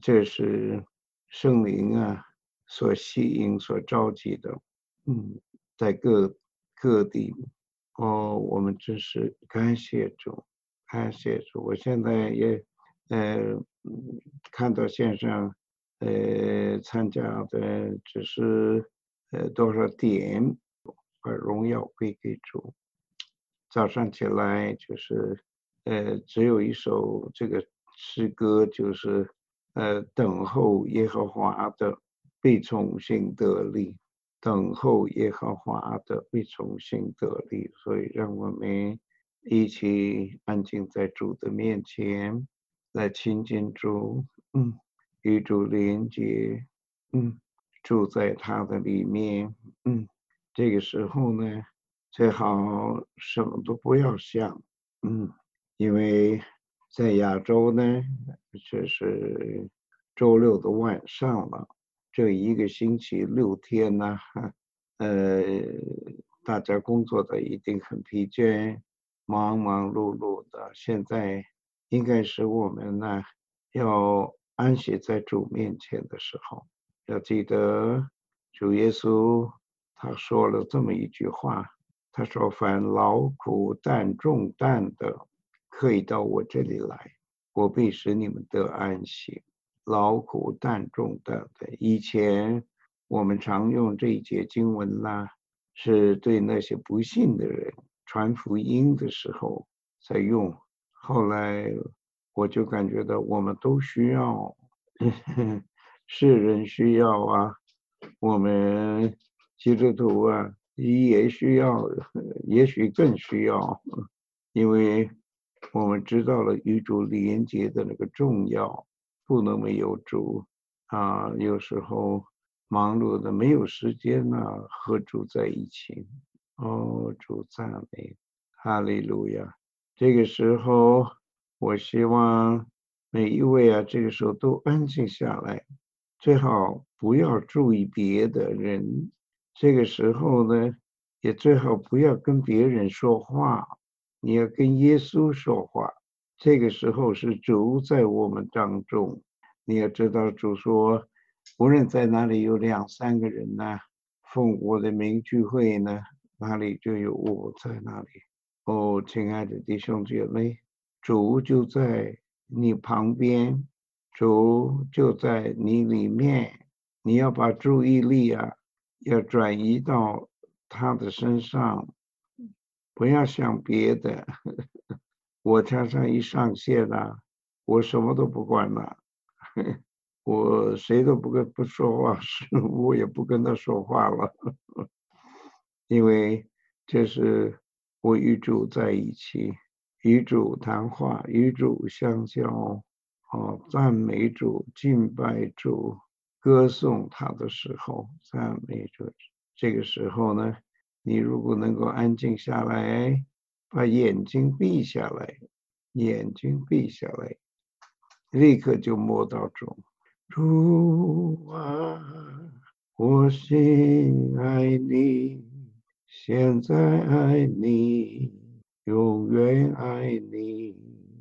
这是圣灵啊所吸引、所召集的。在各地。我们真是感谢主，感谢主。我现在也看到线上参加的只是多少点，把荣耀归给主。早上起来就是只有一首这个诗歌，就是等候耶和华的必重新得力，等候耶和华的必重新得力。所以让我们一起安静在主的面前，来亲近主，与主连接，住在他的里面，这个时候呢，最好什么都不要想，因为在亚洲呢，这是周六的晚上了，这一个星期6天呢，呃，大家工作的一定很疲倦，忙忙碌碌的。现在应该是我们呢要安息在主面前的时候，要记得主耶稣他说了这么一句话，他说：“凡劳苦重担的，可以到我这里来，我必使你们得安息。”劳苦重担的，以前我们常用这一节经文啦，是对那些不信的人传福音的时候才用。后来我就感觉到我们都需要，世人需要啊，我们基督徒啊也需要，也许更需要，因为我们知道了与主连接的那个重要，不能没有主啊。有时候忙碌的没有时间呢，和主在一起。主赞美，哈利路亚。这个时候，我希望每一位啊，这个时候都安静下来，最好不要注意别的人。这个时候呢，也最好不要跟别人说话，你要跟耶稣说话。这个时候是主在我们当中，你要知道主说，无论在哪里有2、3个人呢，奉我的名聚会呢，哪里就有我在那里。亲爱的弟兄姐妹，主就在你旁边，主就在你里面，你要把注意力啊，要转移到他的身上，不要想别的。我常常一上线了，我什么都不管了，我谁都不说话，我也不跟他说话了，因为这是我与主在一起，与主谈话，与主相交，赞美主、敬拜主、歌颂他的时候，赞美主。这个时候呢，你如果能够安静下来，把眼睛闭下来，眼睛闭下来，立刻就摸到主。主啊，我心爱你，现在爱你，永远爱你。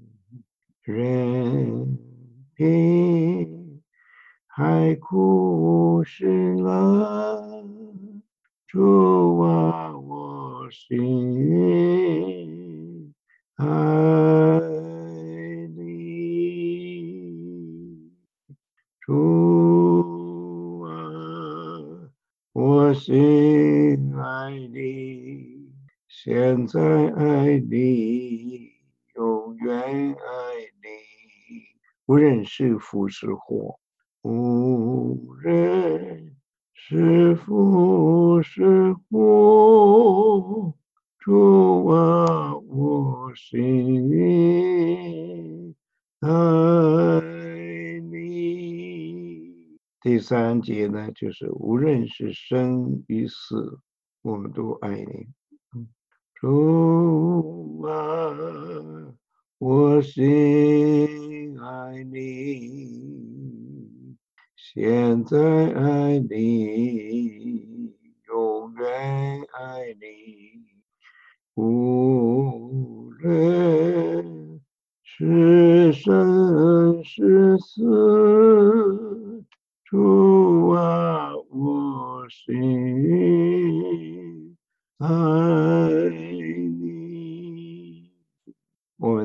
任凭海枯石烂，主啊，我心爱你。主啊，我心爱你，现在爱你，永远爱你。无论是福是祸，无论是福是祸，主啊，我心爱你。第3节呢，就是无论是生与死，我们都爱你。主啊，我心爱你，现在爱你，永远爱你。无论是生是死，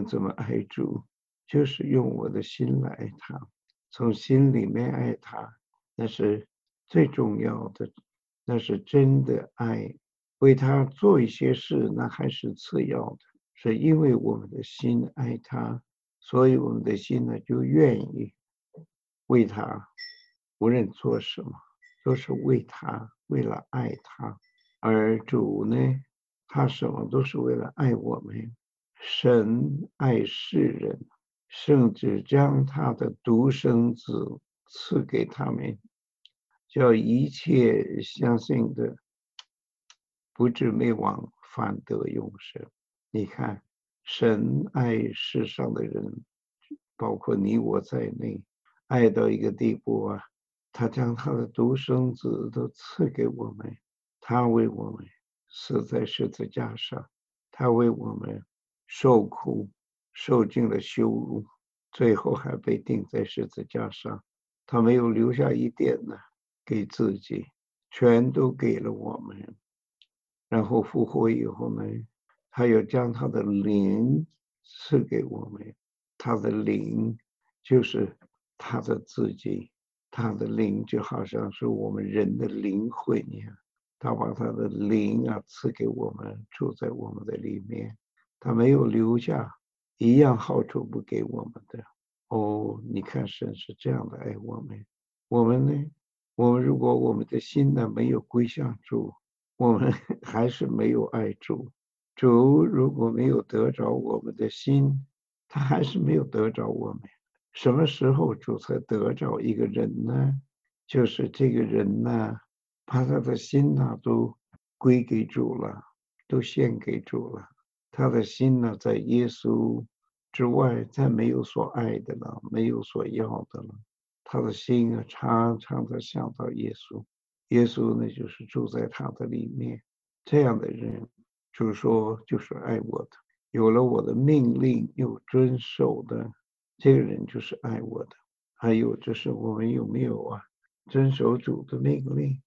怎么爱主？就是用我的心来爱他，从心里面爱他，那是最重要的，那是真的爱。为他做一些事，那还是次要的，是因为我们的心爱他，所以我们的心呢就愿意为他，无论做什么，都是为他，为了爱他。而主呢，他什么都是为了爱我们。神爱世人，甚至将他的独生子赐给他们，叫一切相信的不至灭亡，反得永生。你看，神爱世上的人，包括你我在内，爱到一个地步啊，他将他的独生子都赐给我们，他为我们死在十字架上，他为我们受苦，受尽了羞辱，最后还被钉在十字架上，他没有留下一点呢给自己，全都给了我们。然后复活以后呢，他又将他的灵赐给我们，他的灵就是他的自己，他的灵就好像是我们人的灵魂一样，他把他的灵啊赐给我们，住在我们的里面，他没有留下一样好处不给我们的。哦，你看神是这样的爱我们，我们呢，我们如果我们的心呢没有归向主，我们还是没有爱主。主如果没有得着我们的心，他还是没有得着我们。什么时候主才得着一个人呢？就是这个人呢，把他的心呢都归给主了，都献给主了。他的心呢，在耶稣之外，再没有所爱的了，没有所要的了。他的心啊，常常的想到耶稣。耶稣呢，就是住在他的里面。这样的人，就是说，就是爱我的，有了我的命令又遵守的，这个人就是爱我的。还有就是我们有没有啊，遵守主的命令？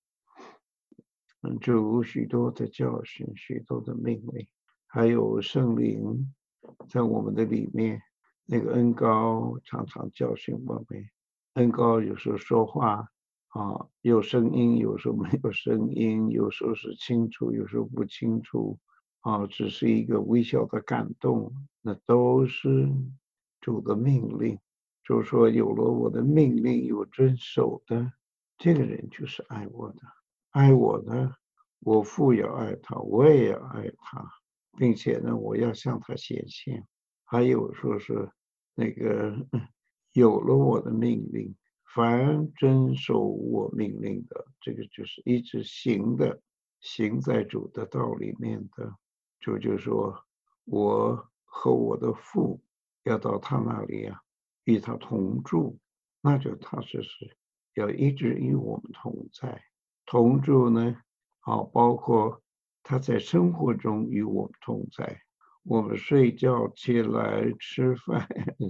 主许多的教训，许多的命令，还有圣灵在我们的里面，那个恩高常常教训我们。恩高有时候说话有声音，有时候没有声音，有时候是清楚，有时候不清楚只是一个微小的感动，那都是主的命令。就是说，有了我的命令有遵守的，这个人就是爱我的。爱我呢，我父要爱他，我也要爱他，并且呢，我要向他显现。还有说是那个有了我的命令，凡遵守我命令的，这个就是一直行的，行在主的道里面的。主就说，我和我的父要到他那里与他同住，那就他是要一直与我们同在。同住呢，包括他在生活中与我们同在，我们睡觉起来吃饭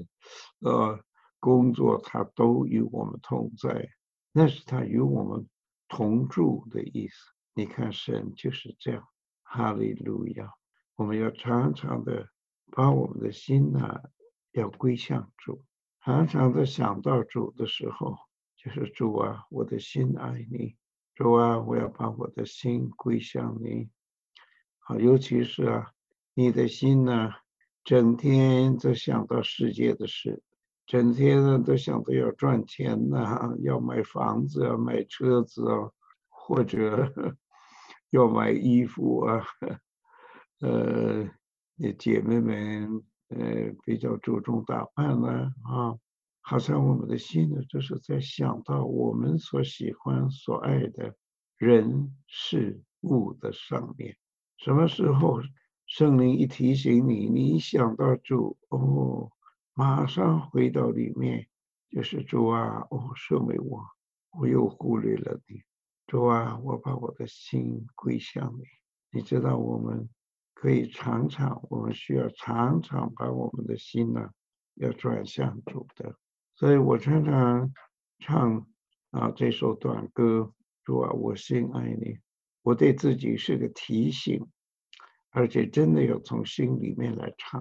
工作，他都与我们同在，那是他与我们同住的意思。你看神就是这样，哈利路亚！我们要常常的把我们的心要归向主，常常的想到主的时候，就是主啊，我的心爱你。主啊，我要把我的心归向你。尤其是你的心呢，整天都想到世界的事，整天呢都想着要赚钱要买房子买车子或者要买衣服姐妹们比较注重打扮好像我们的心呢，就是在想到我们所喜欢、所爱的人事物的上面。什么时候圣灵一提醒你，你一想到主，马上回到里面，就是主啊，赦免我，我又忽略了你。主啊，我把我的心归向你。你知道我们我们需要常常把我们的心要转向主的。所以我常常唱这首短歌，主啊，我心爱你。我对自己是个提醒，而且真的要从心里面来唱。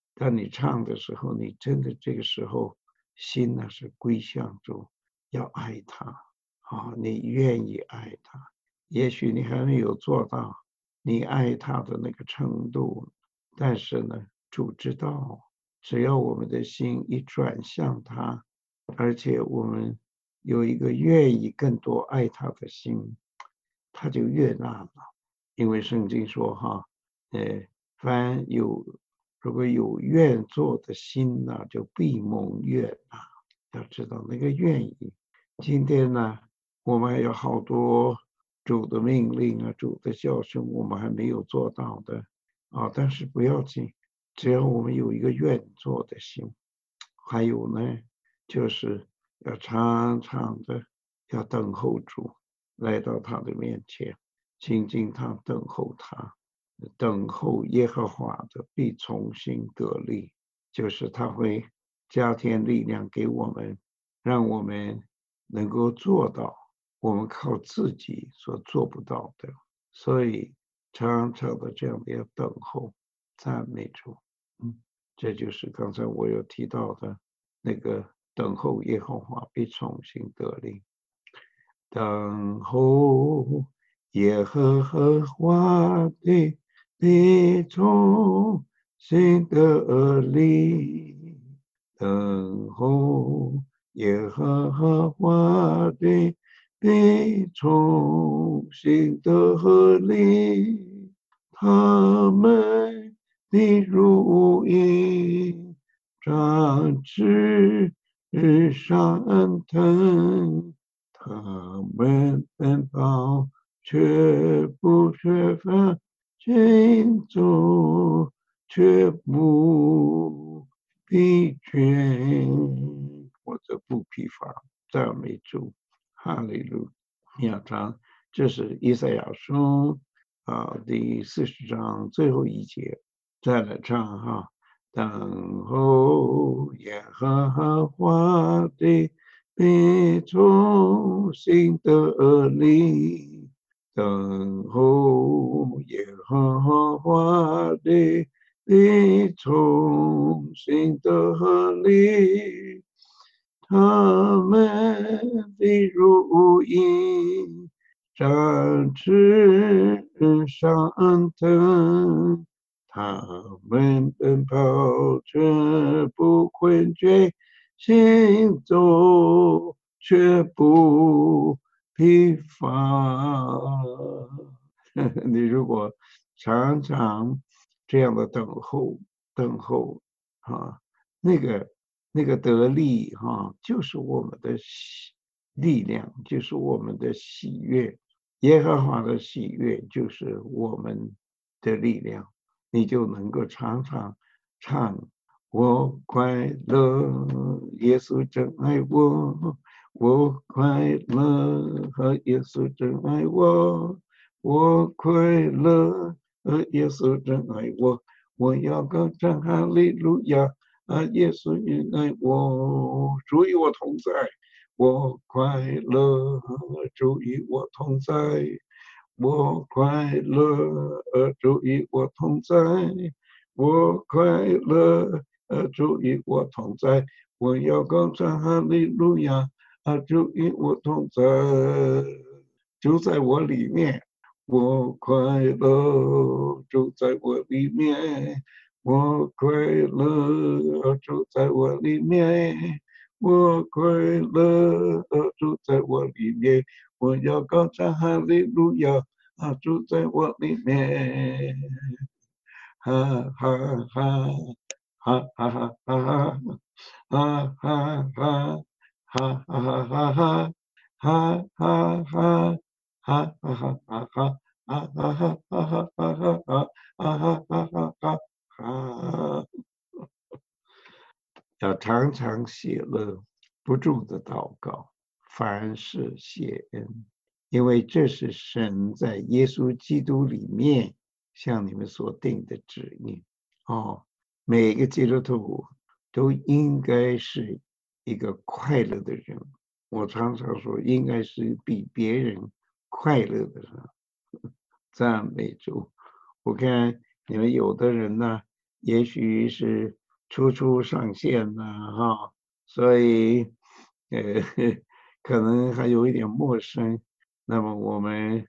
当你唱的时候，你真的这个时候心呢是归向主，要爱他啊，你愿意爱他。也许你还没有做到你爱他的那个程度，但是呢，主知道，只要我们的心一转向他，而且我们有一个愿意更多爱他的心，他就悦纳了。因为圣经说哈，呃，凡如果有愿做的心呢，就必蒙悦纳。要知道那个愿意。今天呢，我们还有好多主的命令啊，主的教训，我们还没有做到的啊，但是不要紧，只要我们有一个愿做的心。还有呢，就是要常常的要等候主，来到他的面前，亲近他，等候他，等候耶和华的必重新得力，就是他会加添力量给我们，让我们能够做到我们靠自己所做不到的。所以常常的这样的要等候，赞美主。这就是刚才我有提到的那个等候耶和华必重新得力。等候耶和华的必重新得力，等候耶和华的必重新得力，他们的如鹰展翅上腾。他们奔跑，却不缺乏行走，却不疲倦，或者不疲乏。赞美主，哈利路亚章，这是以赛亚书第40章最后一节，再来唱哈。等候耶和华的必重新得力，等候耶和华的必重新得力，他们的如鹰展翅上腾，他们奔跑却不困倦，行走却不疲乏。你如果常常这样的等候啊，那个得力哈，就是我们的力量，就是我们的喜悦。耶和华的喜悦就是我们的力量，你就能够常常唱我快乐，耶稣真爱我，我快乐和耶稣真爱我，我快乐和耶稣真爱我，我要高唱哈利路亚，耶稣也爱我，主与我同在。我快乐，主与我同在。我快乐，主与我同在。我快乐，主与我同在。我要高唱哈利路亚，主与我同在，就在我里面。我快乐，住在我里面。我快乐，住在我里面。我快乐，住在我里面。我要高唱哈利路亚，住在我里面。哈哈哈，哈哈哈哈，哈哈哈，哈哈哈哈，哈哈哈，哈哈哈哈，哈哈哈哈，哈哈哈哈，哈哈哈哈，哈。要常常喜乐，不住的祷告，凡事谢恩，因为这是神在耶稣基督里面向你们所定的旨意。每个基督徒都应该是一个快乐的人。我常常说，应该是比别人快乐的人。赞美主！我看你们有的人呢，也许是初初上线呐，哈，所以呃可能还有一点陌生。那么我们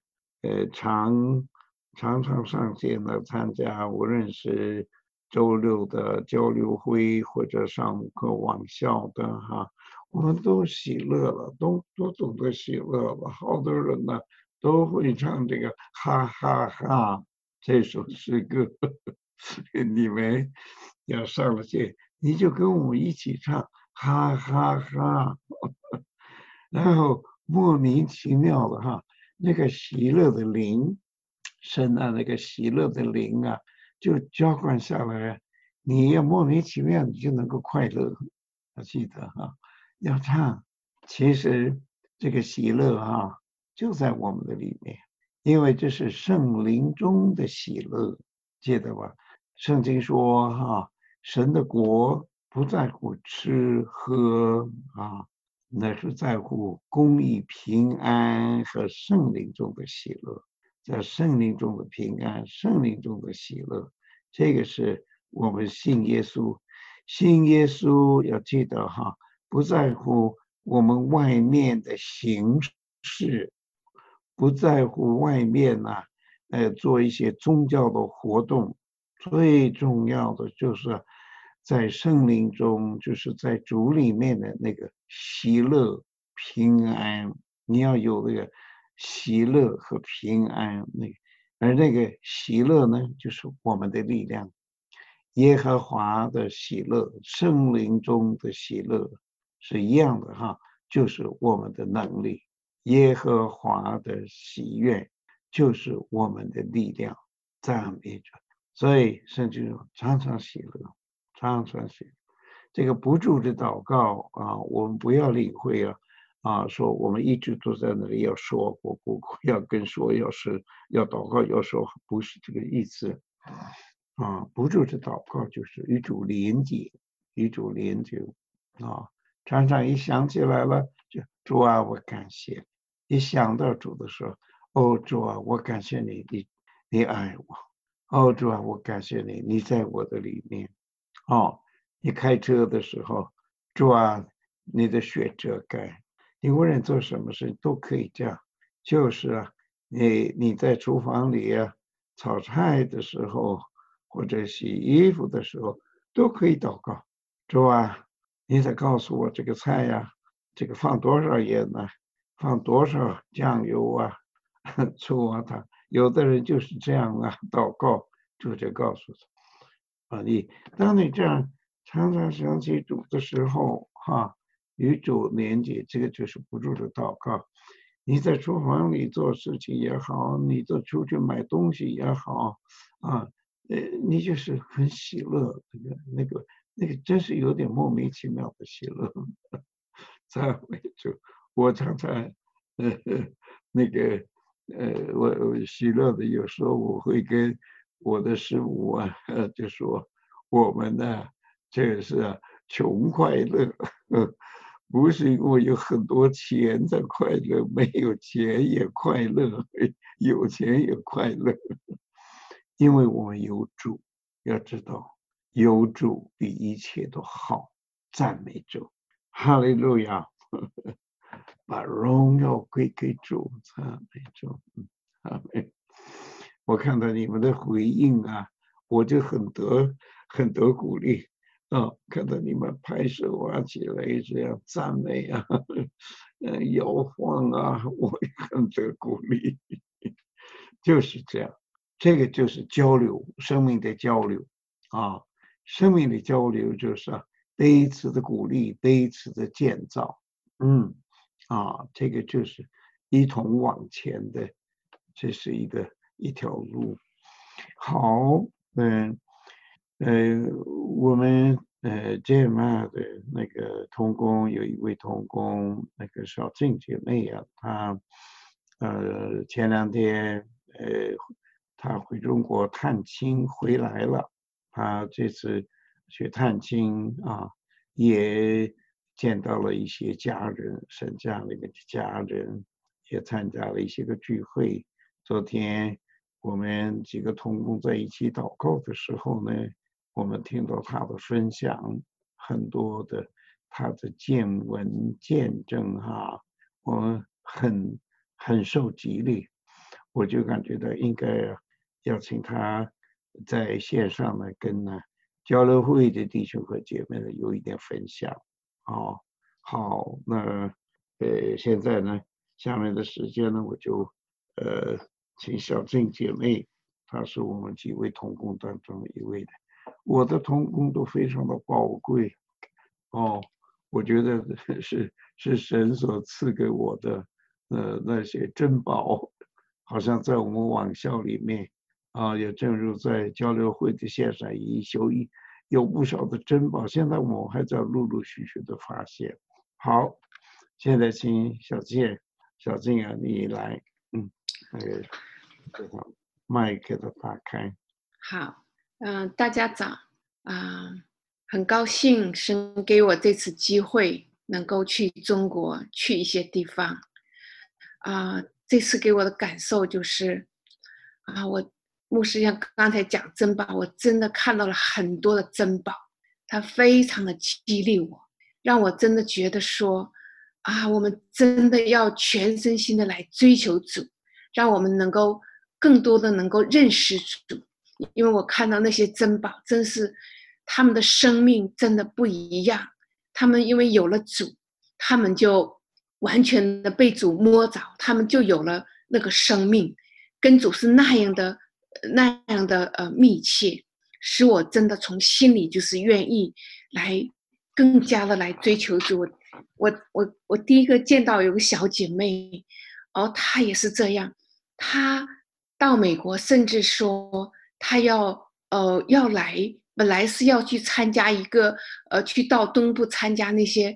常常上线的参加，无论是周六的交流会或者上课网校的哈，我们都喜乐了，都懂得喜乐了。好多人呢都会唱这个哈哈哈这首诗歌，你们要上了线，你就跟我们一起唱哈哈哈，然后莫名其妙的哈，那个喜乐的灵，神啊，那个喜乐的灵啊，就浇灌下来，你要莫名其妙，你就能够快乐。要记得哈，要唱，其实这个喜乐哈，就在我们的里面，因为这是圣灵中的喜乐，记得吧？圣经说哈，神的国不在乎吃喝啊，那是在乎公义、平安和圣灵中的喜乐，在圣灵中的平安，圣灵中的喜乐，这个是我们信耶稣，信耶稣要记得哈，不在乎我们外面的形式，不在乎外面呐、做一些宗教的活动，最重要的就是在圣灵中，就是在主里面的那个喜乐、平安，你要有那个喜乐和平安，而那个喜乐呢，就是我们的力量。耶和华的喜乐，圣灵中的喜乐是一样的哈，就是我们的能力。耶和华的喜悦就是我们的力量，赞美着。所以圣经说常常喜乐，常常喜乐。这个不住的祷告啊，我们不要理会说我们一直都在那里要说，我不要跟说，要是要祷告要说，不是这个意思。不住的祷告就是与主连接，与主连接啊。常常一想起来了，就主啊，我感谢。一想到主的时候，哦，主啊，我感谢你，你爱我。哦，主啊，我感谢你，你在我的里面。哦，你开车的时候，主啊，你的血遮盖。你无论做什么事都可以这样，就是你在厨房里炒菜的时候，或者洗衣服的时候，都可以祷告。主啊，你得告诉我这个菜这个放多少盐呢？放多少酱油醋有的人就是这样祷告，主就告诉当你这样常常想起主的时候，与主连接，这个就是不住的祷告。你在厨房里做事情也好，你出去买东西也好，啊，你就是很喜乐，那个真是有点莫名其妙的喜乐。赞美主，我常常那个我喜乐的，有时候我会跟我的师母就说我们呢，这是穷快乐，不是因为有很多钱在快乐，没有钱也快乐，有钱也快乐，因为我们有主，要知道有主比一切都好，赞美主，哈利路亚。把荣耀归给主，赞美主，阿门。我看到你们的回应我就很得鼓励看到你们拍手起来这样赞美摇晃我也很得鼓励，就是这样，这个就是交流，生命的交流啊，生命的交流就是彼此的鼓励，彼此的建造，嗯。这个就是一同往前的，这是一条路。好，我们JMR 的那个同工有一位同工，那个小静姐妹她前两天她回中国探亲回来了，她这次去探亲也见到了一些家人，神家里面的家人，也参加了一些个聚会。昨天我们几个同工在一起祷告的时候呢， 我们听到他的分享，很多的他的见闻见证哈，我们很受激励，我就感觉到应该邀请他在线上呢跟交流会的弟兄和姐妹呢有一点分享。哦，好，那现在呢，下面的时间呢，我就请小静姐妹，她是我们几位同工当中的一位的。我的同工都非常的宝贵哦，我觉得是神所赐给我的那些珍宝，好像在我们网校里面也正如在交流会的线上有不少的珍宝，现在我们还在陆陆续续的发现。好，现在请小静啊，你来，这个麦给它打开。 好，大家早很高兴神给我这次机会能够去中国，去一些地方。这次给我的感受就是我牧师像刚才讲珍宝，我真的看到了很多的珍宝，它非常的激励我，让我真的觉得说我们真的要全身心的来追求主，让我们能够更多的能够认识主。因为我看到那些珍宝，真是他们的生命真的不一样。他们因为有了主，他们就完全的被主摸着，他们就有了那个生命，跟主是那样的密切，使我真的从心里就是愿意来更加的来追求主。我第一个见到有个小姐妹，她也是这样，她到美国，甚至说她要来，本来是要去参加一个去到东部参加那些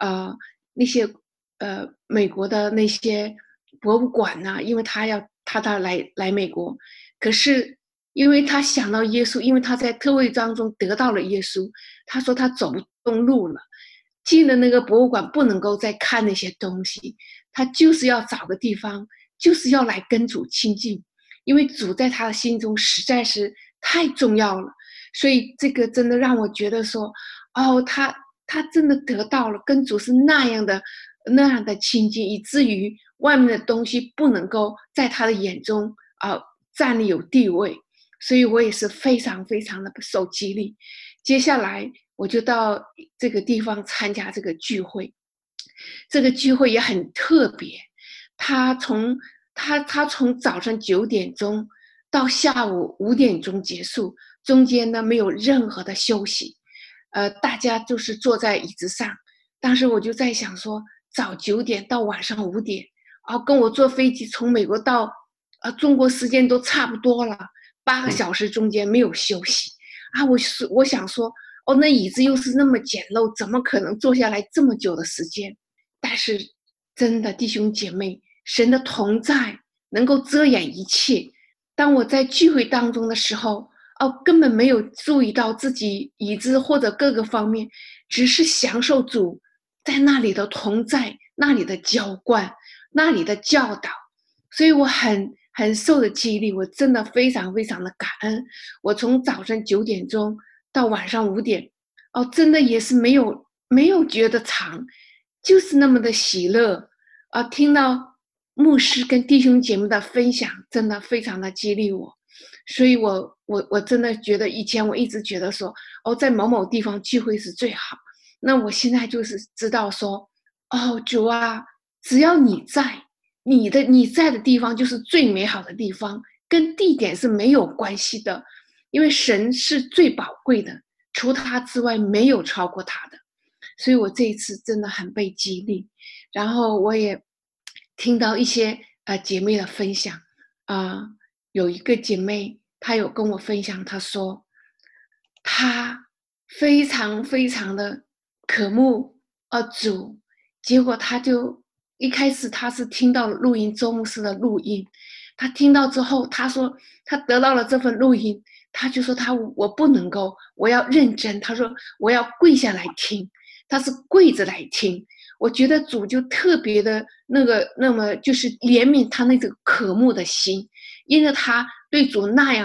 美国的那些博物馆呐，因为她来美国，可是因为她想到耶稣，因为她在特会当中得到了耶稣，她说她走不动路了，进了那个博物馆不能够再看那些东西，她就是要找个地方，就是要来跟主亲近。因为主在他的心中实在是太重要了，所以这个真的让我觉得说，他真的得到了跟主是那样的亲近，以至于外面的东西不能够在他的眼中占有地位，所以我也是非常非常的受激励。接下来我就到这个地方参加这个聚会，这个聚会也很特别，他从早上9点钟到下午5点钟结束，中间呢没有任何的休息，大家就是坐在椅子上。当时我就在想说，早9点到晚上5点，跟我坐飞机从美国到中国时间都差不多了，8个小时中间没有休息我想说，那椅子又是那么简陋，怎么可能坐下来这么久的时间？但是真的弟兄姐妹，神的同在能够遮掩一切。当我在聚会当中的时候，根本没有注意到自己椅子或者各个方面，只是享受主在那里的同在，那里的浇灌，那里的教导。所以我很受的激励，我真的非常非常的感恩。我从早上9点钟到晚上5点，真的也是没有觉得长，就是那么的喜乐听到牧师跟弟兄姐妹的分享，真的非常的激励我。所以我真的觉得，以前我一直觉得说，在某某地方聚会是最好。那我现在就是知道说，主啊，只要你在，你在的地方就是最美好的地方，跟地点是没有关系的，因为神是最宝贵的，除他之外没有超过他的。所以我这一次真的很被激励，然后我也听到一些姐妹的分享有一个姐妹她有跟我分享，她说她非常非常的渴慕主，结果她就一开始她是听到录音周牧师的录音，她听到之后，她说她得到了这份录音，她就说我不能够，我要认真，她说我要跪下来听，她是跪着来听。我觉得主就特别的那么就是怜悯她那个渴慕的心，因为她对主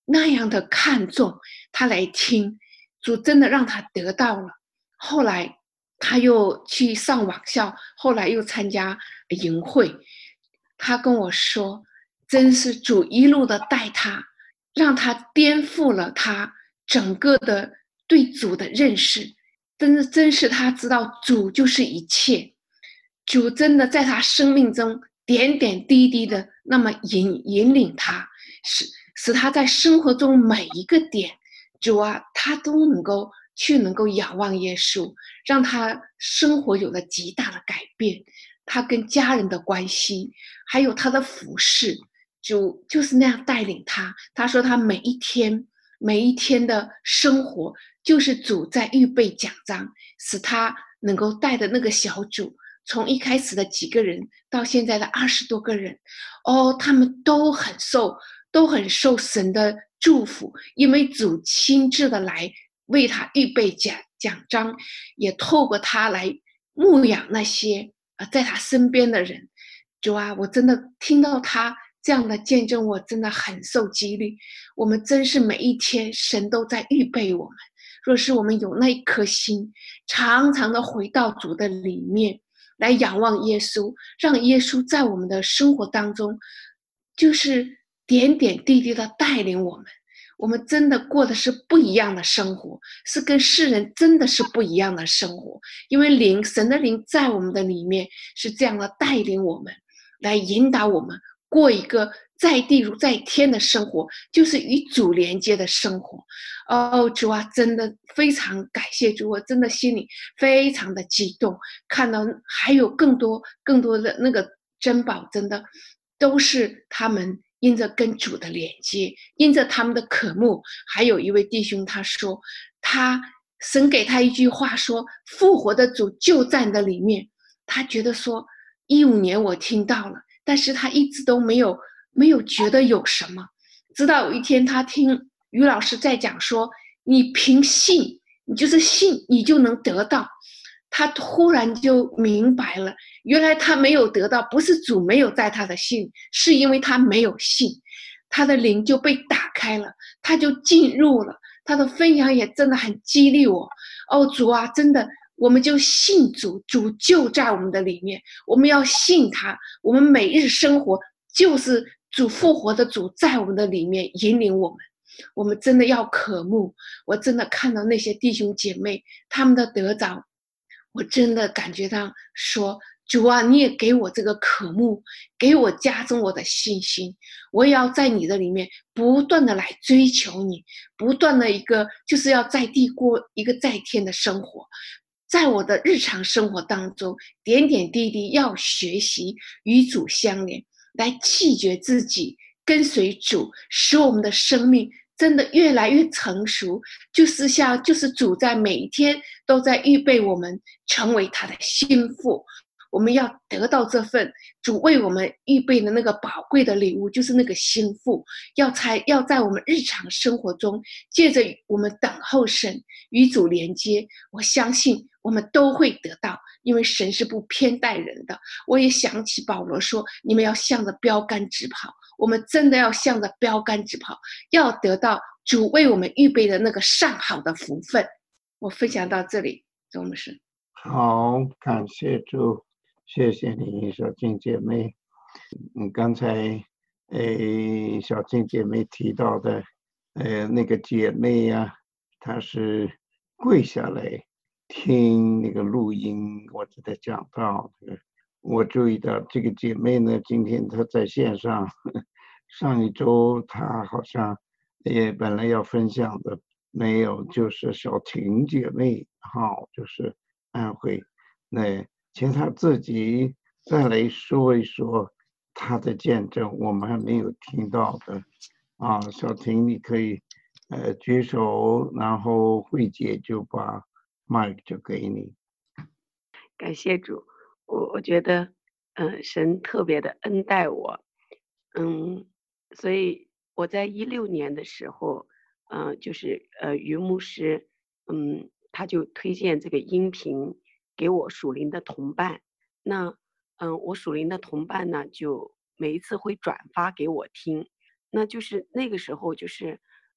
那样的看重他来听，主真的让他得到了。后来他又去上网校，后来又参加营会。他跟我说，真是主一路的带他，让他颠覆了他整个的对主的认识。真是他知道主就是一切，主真的在他生命中点点滴滴的那么引领他，使他在生活中每一个点，主啊，他都能够仰望耶稣，让他生活有了极大的改变。他跟家人的关系，还有他的服饰，主就是那样带领他。他说他每一天的生活，就是主在预备奖章，使他能够带的那个小组，从一开始的几个人到现在的20多个人，他们都很受神的祝福，因为主亲自的来为他预备奖章，也透过他来牧养那些在他身边的人。主啊，我真的听到他这样的见证，我真的很受激励。我们真是每一天神都在预备我们。若是我们有那一颗心，常常的回到主的里面来仰望耶稣，让耶稣在我们的生活当中，就是点点滴滴的带领我们。我们真的过的是不一样的生活，是跟世人真的是不一样的生活。因为神的灵在我们的里面是这样的带领我们，来引导我们过一个在地如在天的生活，就是与主连接的生活。主啊，真的非常感谢主，我真的心里非常的激动，看到还有更多的那个珍宝，真的都是他们因着跟主的连接，因着他们的渴慕。还有一位弟兄他说，神给他一句话说，复活的主就在你的里面。他觉得说15年我听到了，但是他一直都没有觉得有什么。直到有一天他听于老师在讲说，你凭信，你就是信，你就能得到。他忽然就明白了，原来他没有得到，不是主没有在他的心，是因为他没有信。他的灵就被打开了，他就进入了。他的分享也真的很激励我。主啊，真的，我们就信主，主就在我们的里面，我们要信他。我们每日生活就是主复活的主在我们的里面引领我们。我们真的要渴慕。我真的看到那些弟兄姐妹他们的得着，我真的感觉到说，主啊，你也给我这个渴慕，给我加增我的信心。我也要在你的里面不断的来追求你，不断的就是要在地过一个在天的生活。在我的日常生活当中，点点滴滴要学习与主相连，来弃绝自己，跟随主，使我们的生命真的越来越成熟。就是主在每一天都在预备我们成为他的心腹。我们要得到这份主为我们预备的那个宝贵的礼物，就是那个心腹。要在我们日常生活中，借着我们等候神与主连接，我相信我们都会得到，因为神是不偏待人的。我也想起保罗说，你们要向着标杆直跑。我们真的要向着标杆直跑，要得到主为我们预备的那个上好的福分。我分享到这里，周牧师。 好，感谢主，谢谢你，小静姐妹。刚才小静姐妹提到的，那个姐妹呀，她是跪下来听那个录音，我在讲到这个。我注意到这个姐妹呢，今天她在线上，上一周她好像也本来要分享的没有，就是小婷姐妹，好，就是安徽，那请她自己再来说一说她的见证，我们还没有听到的啊。小婷，你可以举手，然后慧姐就把麦就给你。 感谢主，我觉得，神特别的恩待我，所以我在16年的时候，就是于牧师，他就推荐这个音频给我属灵的同伴，那，我属灵的同伴呢，就每一次会转发给我听，那就是那个时候就是，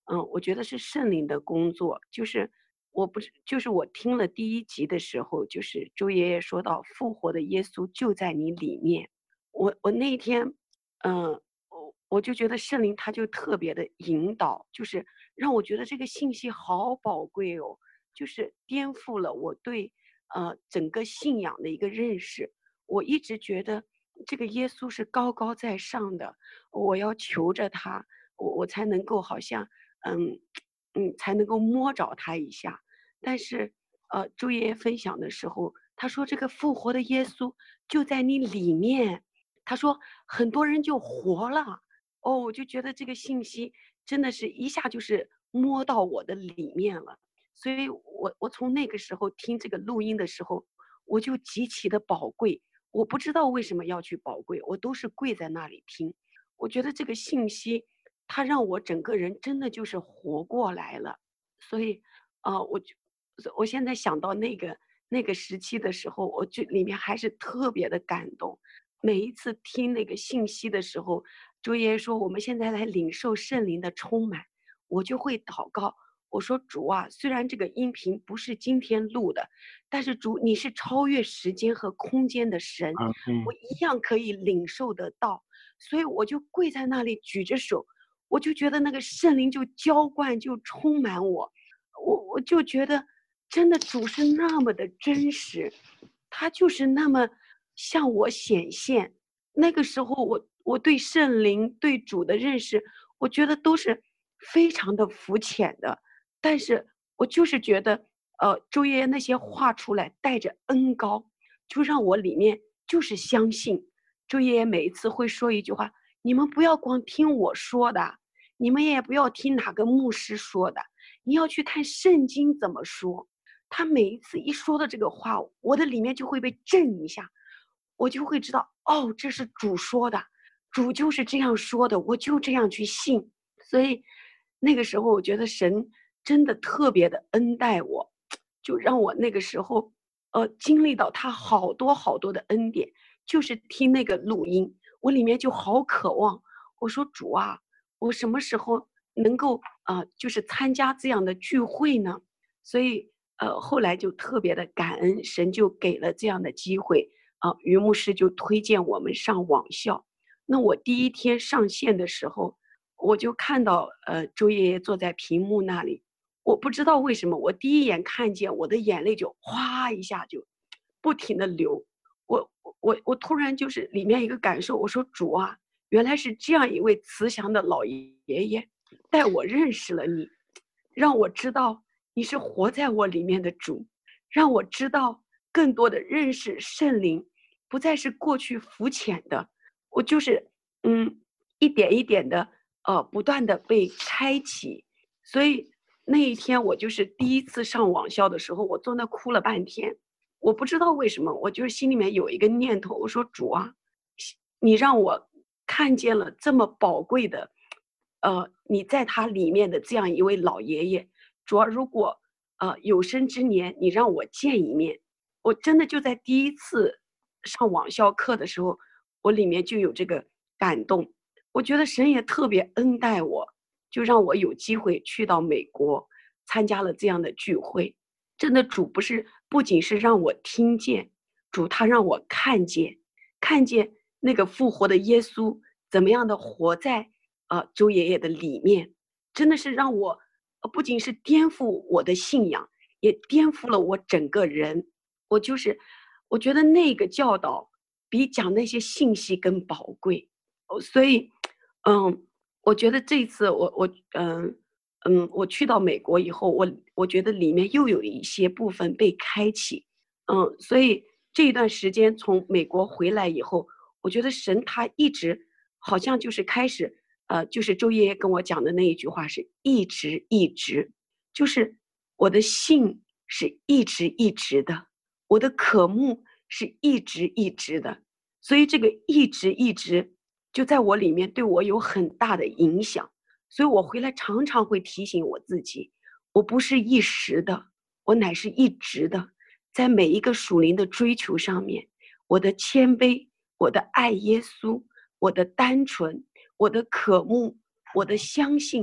我觉得是圣灵的工作，就是我听了第一集的时候，就是周爷爷说到复活的耶稣就在你里面，我那一天，我就觉得圣灵他就特别的引导，就是让我觉得这个信息好宝贵哦，就是颠覆了我对整个信仰的一个认识。我一直觉得这个耶稣是高高在上的，我要求着他，我才能够好像嗯才能够摸着他一下。但是周爷爷分享的时候，他说这个复活的耶稣就在你里面，他说很多人就活了。哦，我就觉得这个信息真的是一下就是摸到我的里面了。所以我从那个时候听这个录音的时候，我就极其的宝贵。我不知道为什么要去宝贵，我都是跪在那里听。我觉得这个信息，它让我整个人真的就是活过来了。所以，我现在想到那个时期的时候，我就里面还是特别的感动。每一次听那个信息的时候，主耶稣说我们现在来领受圣灵的充满，我就会祷告。我说主啊，虽然这个音频不是今天录的，但是主你是超越时间和空间的神， 阿我门。 一样可以领受得到。所以我就跪在那里举着手，我就觉得那个圣灵就浇灌就充满我，我就觉得真的主是那么的真实，他就是那么向我显现。那个时候我对圣灵对主的认识，我觉得都是非常的肤浅的，但是我就是觉得周爷爷那些话出来带着恩高，就让我里面就是相信。周爷爷每一次会说一句话，你们不要光听我说的，你们也不要听哪个牧师说的，你要去看圣经怎么说。他每一次一说的这个话，我的里面就会被震一下，我就会知道，哦，这是主说的，主就是这样说的，我就这样去信。所以那个时候，我觉得神真的特别的恩待我，就让我那个时候，经历到他好多好多的恩典，就是听那个录音，我里面就好渴望。我说主啊，我什么时候能够就是参加这样的聚会呢？所以后来就特别的感恩，神就给了这样的机会于牧师就推荐我们上网校。那我第一天上线的时候，我就看到周爷爷坐在屏幕那里，我不知道为什么，我第一眼看见我的眼泪就哗一下就不停的流。我突然就是里面一个感受，我说主啊，原来是这样一位慈祥的老爷爷带我认识了你，让我知道你是活在我里面的主，让我知道更多的认识圣灵，不再是过去肤浅的，我就是一点一点的不断的被开启。所以那一天我就是第一次上网校的时候，我坐那哭了半天。我不知道为什么，我就是心里面有一个念头，我说主啊，你让我看见了这么宝贵的，你在他里面的这样一位老爷爷。主啊，如果有生之年你让我见一面，我真的就在第一次上网校课的时候，我里面就有这个感动。我觉得神也特别恩待我，就让我有机会去到美国参加了这样的聚会。真的主不仅是让我听见，主他让我看见，看见那个复活的耶稣怎么样的活在周爷爷的里面，真的是让我不仅是颠覆我的信仰，也颠覆了我整个人。我觉得那个教导比讲那些信息更宝贵。所以我觉得这次我去到美国以后，我觉得里面又有一些部分被开启。所以这一段时间从美国回来以后，我觉得神他一直好像就是开始，就是周爷爷跟我讲的那一句话是一直一直，就是我的信是一直一直的，我的渴慕是一直一直的。所以这个一直一直就在我里面对我有很大的影响。所以我回来常常会提醒我自己，我不是一时的，我乃是一直的。在每一个属灵的追求上面，我的谦卑，我的爱耶稣，我的单纯，我的渴慕，我的相信，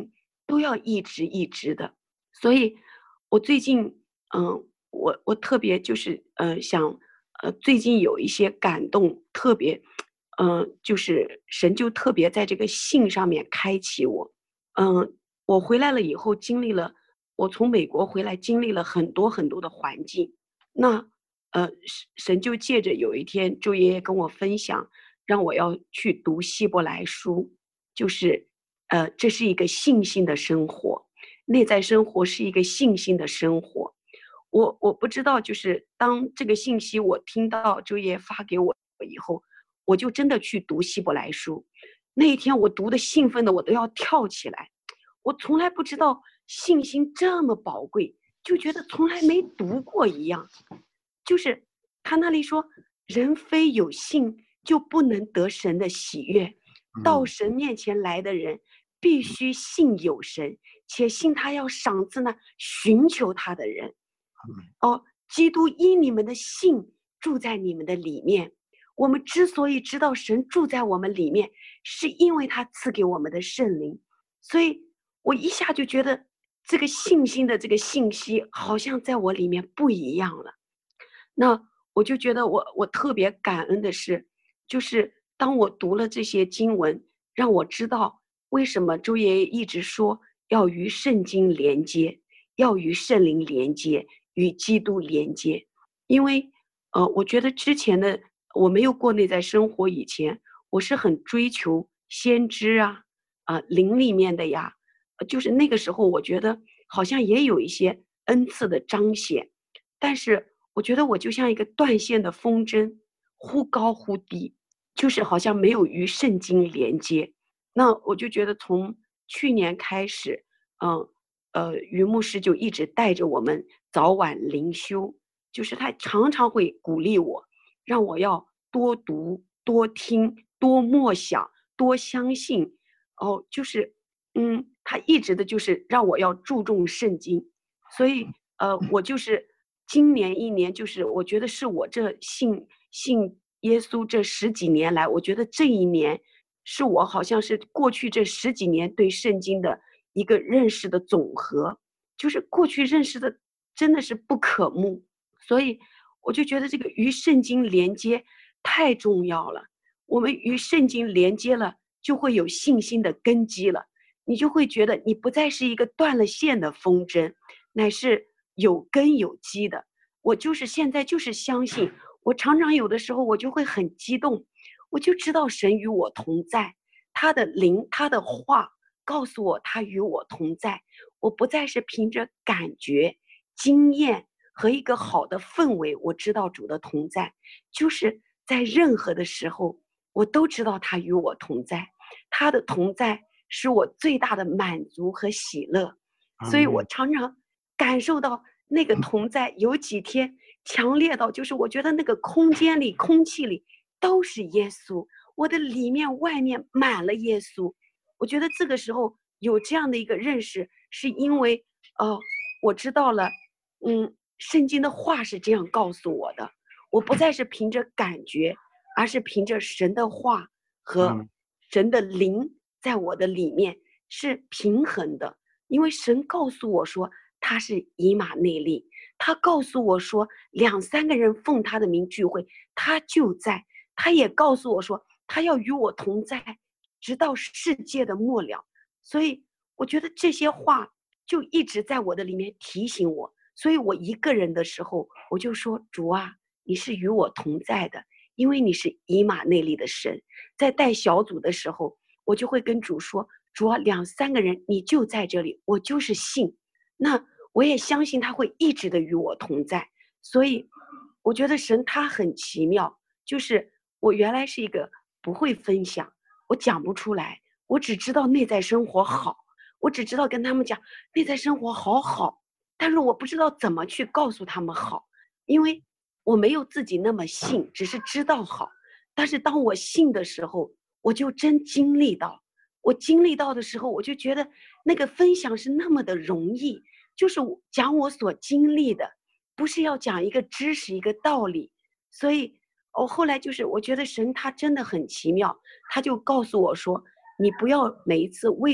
都要一直一直的。所以我最近我特别就是想最近有一些感动，特别就是神就特别在这个信上面开启我。我回来了以后我从美国回来经历了很多很多的环境。那神就借着有一天周爷爷跟我分享，让我要去读希伯来书，就是这是一个信心的生活，内在生活是一个信心的生活。我不知道，就是当这个信息我听到周爷爷发给我以后，我就真的去读希伯来书。那一天我读的兴奋的我都要跳起来。我从来不知道信心这么宝贵，就觉得从来没读过一样。就是他那里说，人非有信就不能得神的喜悦。到神面前来的人必须信有神，且信他要赏赐那寻求他的人。基督因你们的信住在你们的里面。我们之所以知道神住在我们里面，是因为他赐给我们的圣灵。所以我一下就觉得这个信心的这个信息好像在我里面不一样了。那我就觉得我特别感恩的是，就是当我读了这些经文，让我知道为什么周爷爷一直说要与圣经连接，要与圣灵连接，与基督连接。因为我觉得之前的我没有过内在生活以前，我是很追求先知灵里面的呀，就是那个时候我觉得好像也有一些恩赐的彰显，但是我觉得我就像一个断线的风筝，忽高忽低，就是好像没有与圣经连接。那我就觉得从去年开始，于牧师就一直带着我们早晚灵修，就是他常常会鼓励我，让我要多读、多听、多默想、多相信。就是他一直的就是让我要注重圣经。所以我就是今年一年，就是我觉得是我这信耶稣这10几年来，我觉得这一年是我好像是过去这10几年对圣经的一个认识的总和，就是过去认识的真的是不可目。所以我就觉得这个与圣经连接太重要了。我们与圣经连接了，就会有信心的根基了。你就会觉得你不再是一个断了线的风筝，乃是有根有基的。我就是现在就是相信，我常常有的时候我就会很激动，我就知道神与我同在，他的灵，他的话告诉我他与我同在。我不再是凭着感觉、经验和一个好的氛围，我知道主的同在，就是在任何的时候，我都知道他与我同在，他的同在是我最大的满足和喜乐。所以我常常感受到那个同在，有几天强烈到就是我觉得那个空间里、空气里都是耶稣，我的里面外面满了耶稣。我觉得这个时候有这样的一个认识，是因为我知道了，圣经的话是这样告诉我的，我不再是凭着感觉，而是凭着神的话和神的灵在我的里面是平衡的。因为神告诉我说他是以马内利，他告诉我说2、3个人奉他的名聚会，他就在。他也告诉我说他要与我同在，直到世界的末了。所以我觉得这些话就一直在我的里面提醒我。所以我一个人的时候，我就说主啊，你是与我同在的，因为你是以马内利的神。在带小组的时候，我就会跟主说，主啊，2、3个人你就在这里，我就是信。那我也相信他会一直的与我同在。所以我觉得神他很奇妙，就是我原来是一个不会分享，我讲不出来，我只知道内在生活好，我只知道跟他们讲内在生活好好，但是我不知道怎么去告诉他们好，因为我没有自己那么信，只是知道好。但是当我信的时候，我就真经历到，我经历到的时候，我就觉得那个分享是那么的容易，就是讲我所经历的，不是要讲一个知识一个道理。所以我后来就是我觉得神他真的很奇妙，他就告诉我说，你不要每一次为着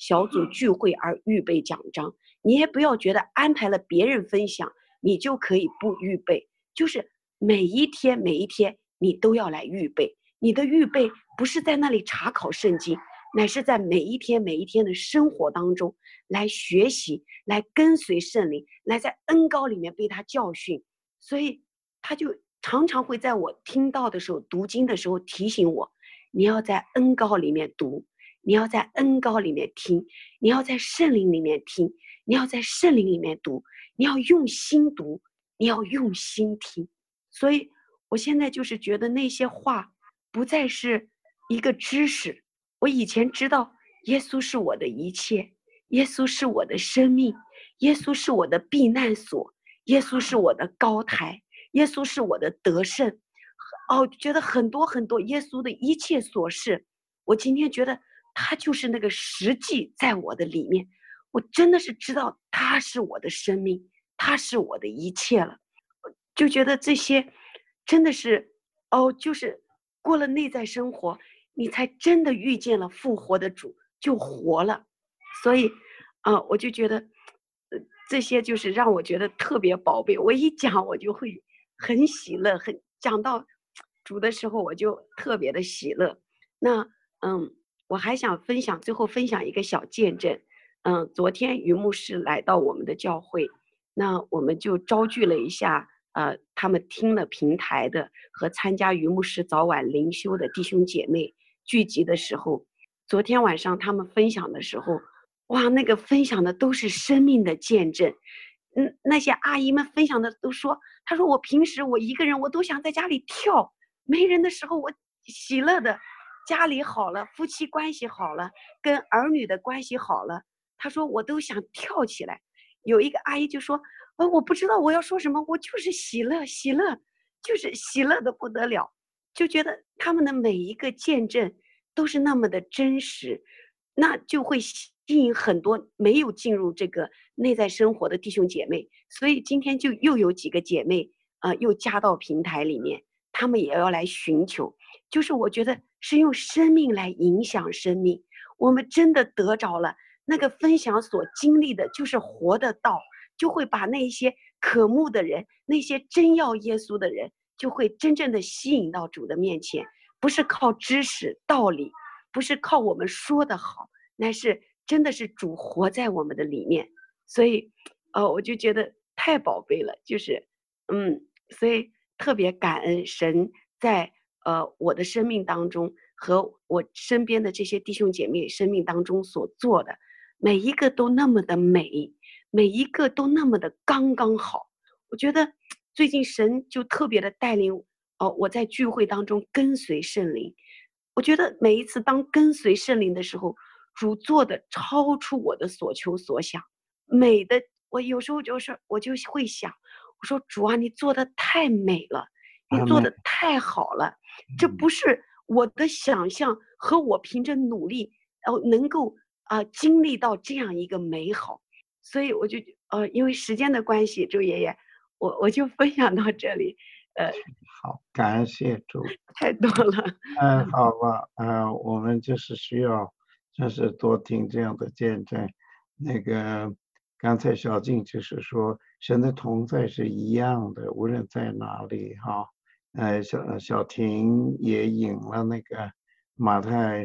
小组聚会而预备讲章，你也不要觉得安排了别人分享，你就可以不预备。就是每一天每一天你都要来预备。你的预备不是在那里查考圣经，乃是在每一天每一天的生活当中来学习，来跟随圣灵，来在恩膏里面被他教训。所以他就常常会在我听到的时候，读经的时候提醒我，你要在恩膏里面读，你要在恩膏里面听，你要在圣灵里面听，你要在圣灵里面读，你要用心读，你要用心听。所以我现在就是觉得那些话不再是一个知识。我以前知道耶稣是我的一切，耶稣是我的生命，耶稣是我的避难所，耶稣是我的高台，耶稣是我的得胜。觉得很多很多耶稣的一切所事，我今天觉得他就是那个实际在我的里面，我真的是知道他是我的生命，他是我的一切了。就觉得这些真的是就是过了内在生活，你才真的遇见了复活的主，就活了。所以我就觉得这些就是让我觉得特别宝贝。我一讲我就会很喜乐，讲到主的时候我就特别的喜乐。那我还想最后分享一个小见证。昨天于牧师来到我们的教会，那我们就招聚了一下他们听了平台的和参加于牧师早晚灵修的弟兄姐妹聚集的时候，昨天晚上他们分享的时候，哇，那个分享的都是生命的见证。那些阿姨们分享的都说，她说我平时我一个人我都想在家里跳，没人的时候我喜乐的，家里好了，夫妻关系好了，跟儿女的关系好了，她说我都想跳起来。有一个阿姨就说，我不知道我要说什么，我就是喜乐，就是喜乐的不得了。就觉得他们的每一个见证都是那么的真实，那就会吸引很多没有进入这个内在生活的弟兄姐妹。所以今天就又有几个姐妹又加到平台里面，他们也要来寻求。就是我觉得是用生命来影响生命，我们真的得着了那个分享所经历的就是活的道，就会把那些渴慕的人，那些真要耶稣的人，就会真正的吸引到主的面前。不是靠知识道理，不是靠我们说的好，乃是真的是主活在我们的里面。所以我就觉得太宝贝了，就是所以特别感恩神在我的生命当中和我身边的这些弟兄姐妹生命当中所做的，每一个都那么的美，每一个都那么的刚刚好。我觉得最近神就特别的带领我在聚会当中跟随圣灵。我觉得每一次当跟随圣灵的时候，主做的超出我的所求所想，美的我有时候我就会想，我说主啊，你做的太美了，你做的太好了，这不是我的想象和我凭着努力能够经历到这样一个美好。所以我就因为时间的关系，周爷爷，我就分享到这里。 好，感谢主。 太多了。 好吧，我们就是需要，就是多听这样的见证。那个刚才小静就是说，神的同在是一样的，无论在哪里哈。小婷也引了那个马太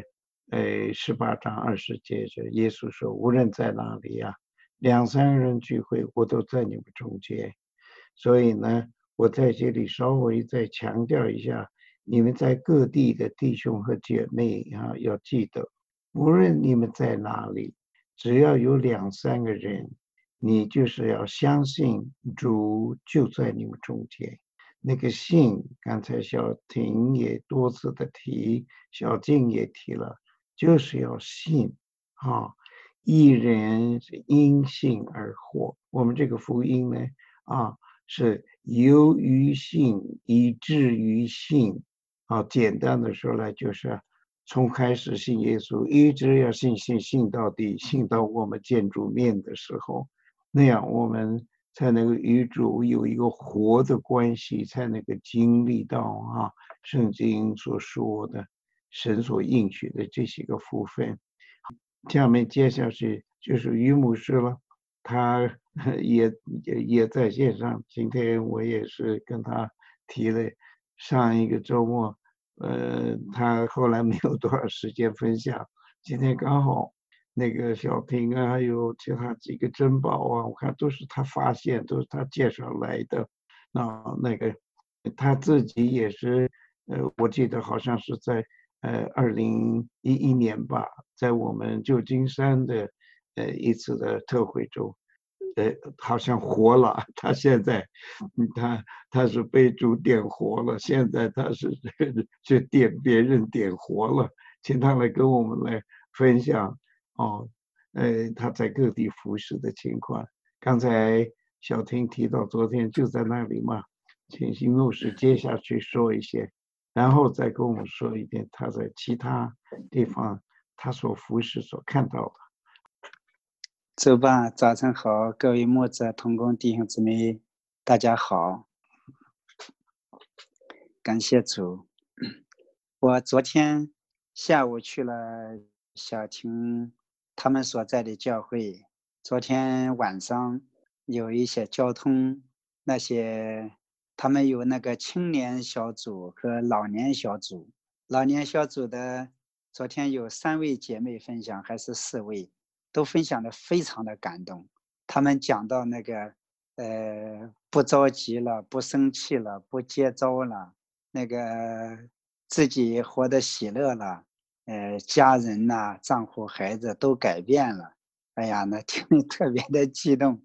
18章20节，就耶稣说，无论在哪里呀，2、3个人聚会，我都在你们中间。所以呢，我在这里稍微再强调一下，你们在各地的弟兄和姐妹要记得，无论你们在哪里，只要有2、3个人，你就是要相信主就在你们中间。那个信，刚才小婷也多次的提，小静也提了，就是要信一人是因信而活。我们这个福音呢是由于信以至于信简单的说来就是从开始信耶稣一直要信到底，信到我们见主面的时候，那样我们才能够与主有一个活的关系，才能够经历到圣经所说的神所应许的这些个福分。 下面接下去就是于牧师了，他也在线上。今天我也是跟他提了上一个周末，他后来没有多少时间分享，今天刚好那个小婷啊，还有其他几个珍宝啊，我看都是他发现，都是他介绍来的。那个他自己也是，我记得好像是在2011年吧，在我们旧金山的一次的特会中，好像活了。他现在，他是被主点活了，现在他是去点别人点活了，请他来跟我们来分享哦，他在各地服侍的情况。刚才小婷提到昨天就在那里嘛，请新牧师接下去说一些，然后再跟我们说一遍他在其他地方他所服侍所看到的。 周爸，早晨好，各位牧者同工弟兄姊妹，大家好，感谢主。我昨天下午去了小婷他们所在的教会，昨天晚上有一些交通，那些他们有那个青年小组和老年小组，老年小组的昨天有3位姐妹分享，还是4位，都分享的非常的感动。他们讲到那个不着急了，不生气了，不接招了，那个自己活得喜乐了，家人呐、丈夫孩子都改变了。哎呀，那听得特别的激动。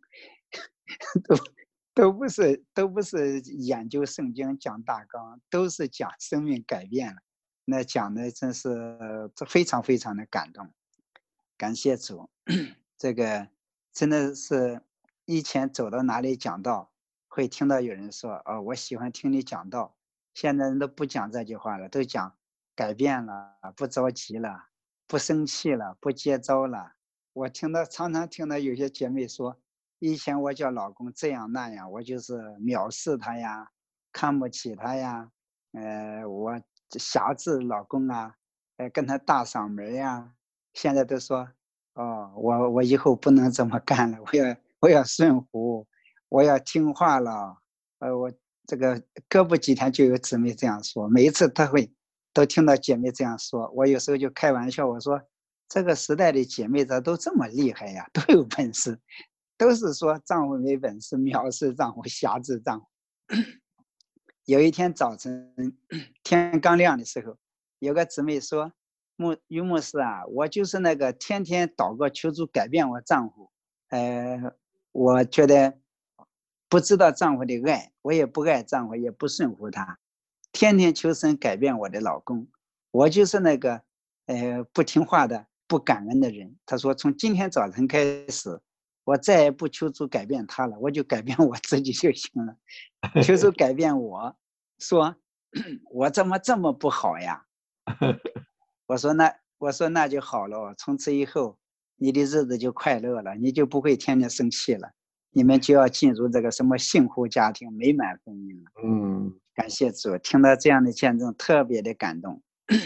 都不是研究圣经讲大纲，都是讲生命改变了。那讲的真是非常非常的感动，感谢主。这个真的是以前走到哪里讲道，会听到有人说我喜欢听你讲道，现在人都不讲这句话了，都讲改变了，不着急了，不生气了，不接招了。我常常听到有些姐妹说，以前我叫老公这样那样，我就是藐视他呀，看不起他呀，我辖制老公啊，跟他大嗓门呀。现在都说我以后不能这么干了，我要顺服，我要听话了。我这个隔不几天就有姊妹这样说，每一次都听到姐妹这样说，我有时候就开玩笑，我说这个时代的姐妹咋都这么厉害呀，都有本事，都是说丈夫没本事，藐视丈夫，辖制丈夫。有一天早晨天刚亮的时候，有个姊妹说，于牧师啊，我就是那个天天祷告求主改变我丈夫，我觉得不知道丈夫的爱，我也不爱丈夫，也不顺服他，天天求神改变我的老公，我就是那个不听话的不感恩的人。他说从今天早晨开始，我再也不求主改变他了，我就改变我自己就行了。求主改变我，说我怎么这么不好呀？我说那就好了，从此以后你的日子就快乐了，你就不会天天生气了，你们就要进入这个什么幸福家庭、美满婚姻了。感谢主，听到这样的见证特别的感动。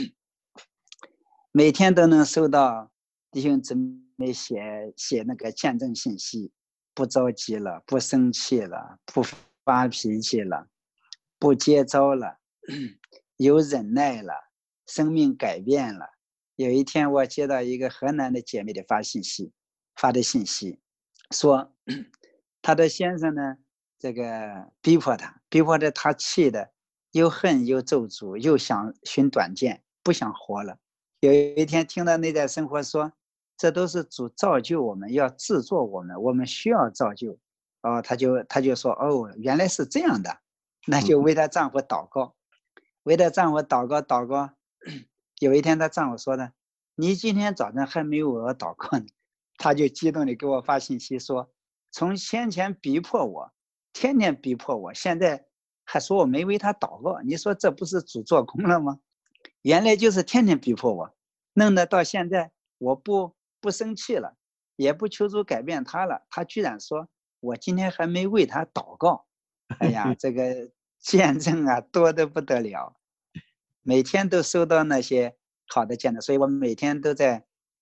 每天都能收到弟兄姊妹写那个见证信息，不着急了，不生气了，不发脾气了，不接招了，有忍耐了，生命改变了。有一天我接到一个河南的姐妹的发的信息，说她的先生呢，这个逼迫的她气的又恨又咒诅，又想寻短见，不想活了。有一天听到内在生活说，这都是主造就我们，要制作我们，我们需要造就。她就说原来是这样的，那就为她丈夫祷告，为她丈夫祷告。有一天她丈夫说的，你今天早上还没有我祷告呢，她就激动的给我发信息说，从先前逼迫我，天天逼迫我，现在还说我没为他祷告，你说这不是主做工了吗？原来就是天天逼迫我，弄得到现在我不生气了，也不求主改变他了，他居然说我今天还没为他祷告。哎呀，这个见证啊多得不得了，每天都收到那些好的见证，所以我每天都在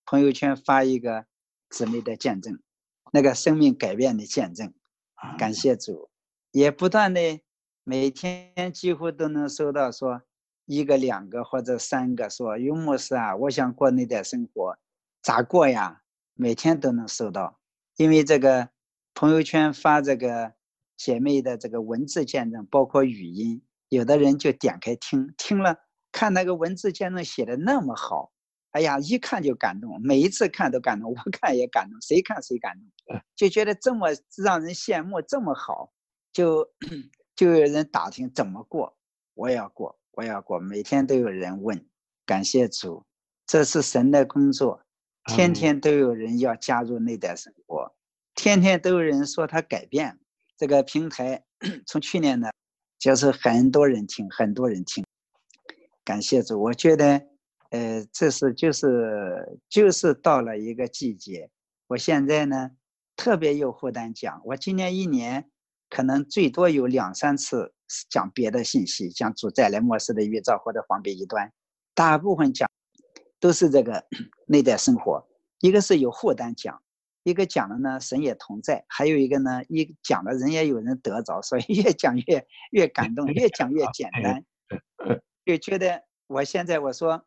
朋友圈发一个姊妹的见证，那个生命改变的见证，感谢主，也不断的每天几乎都能收到说1个2个或者3个说于牧师啊，我想过那点生活，咋过呀？每天都能收到，因为这个朋友圈发这个姐妹的这个文字见证，包括语音，有的人就点开听了，看那个文字见证写的那么好，哎呀，一看就感动，每一次看都感动，我看也感动，谁看谁感动，就觉得这么让人羡慕，这么好，就有人打听怎么过，我要过，每天都有人问，感谢主，这是神的工作，天天都有人要加入内在生活，天天都有人说他改变，这个平台从去年呢，就是很多人听，感谢主，我觉得这是就是到了一个季节，我现在呢特别有负担讲，我今年1年可能最多有2、3次讲别的信息，讲主再来末世的预兆或者方便异端，大部分讲都是这个内在生活，一个是有负担讲，一个讲了呢神也同在，还有一个呢一讲了人也有人得着，所以越讲越感动，越讲越简单，就觉得我现在我说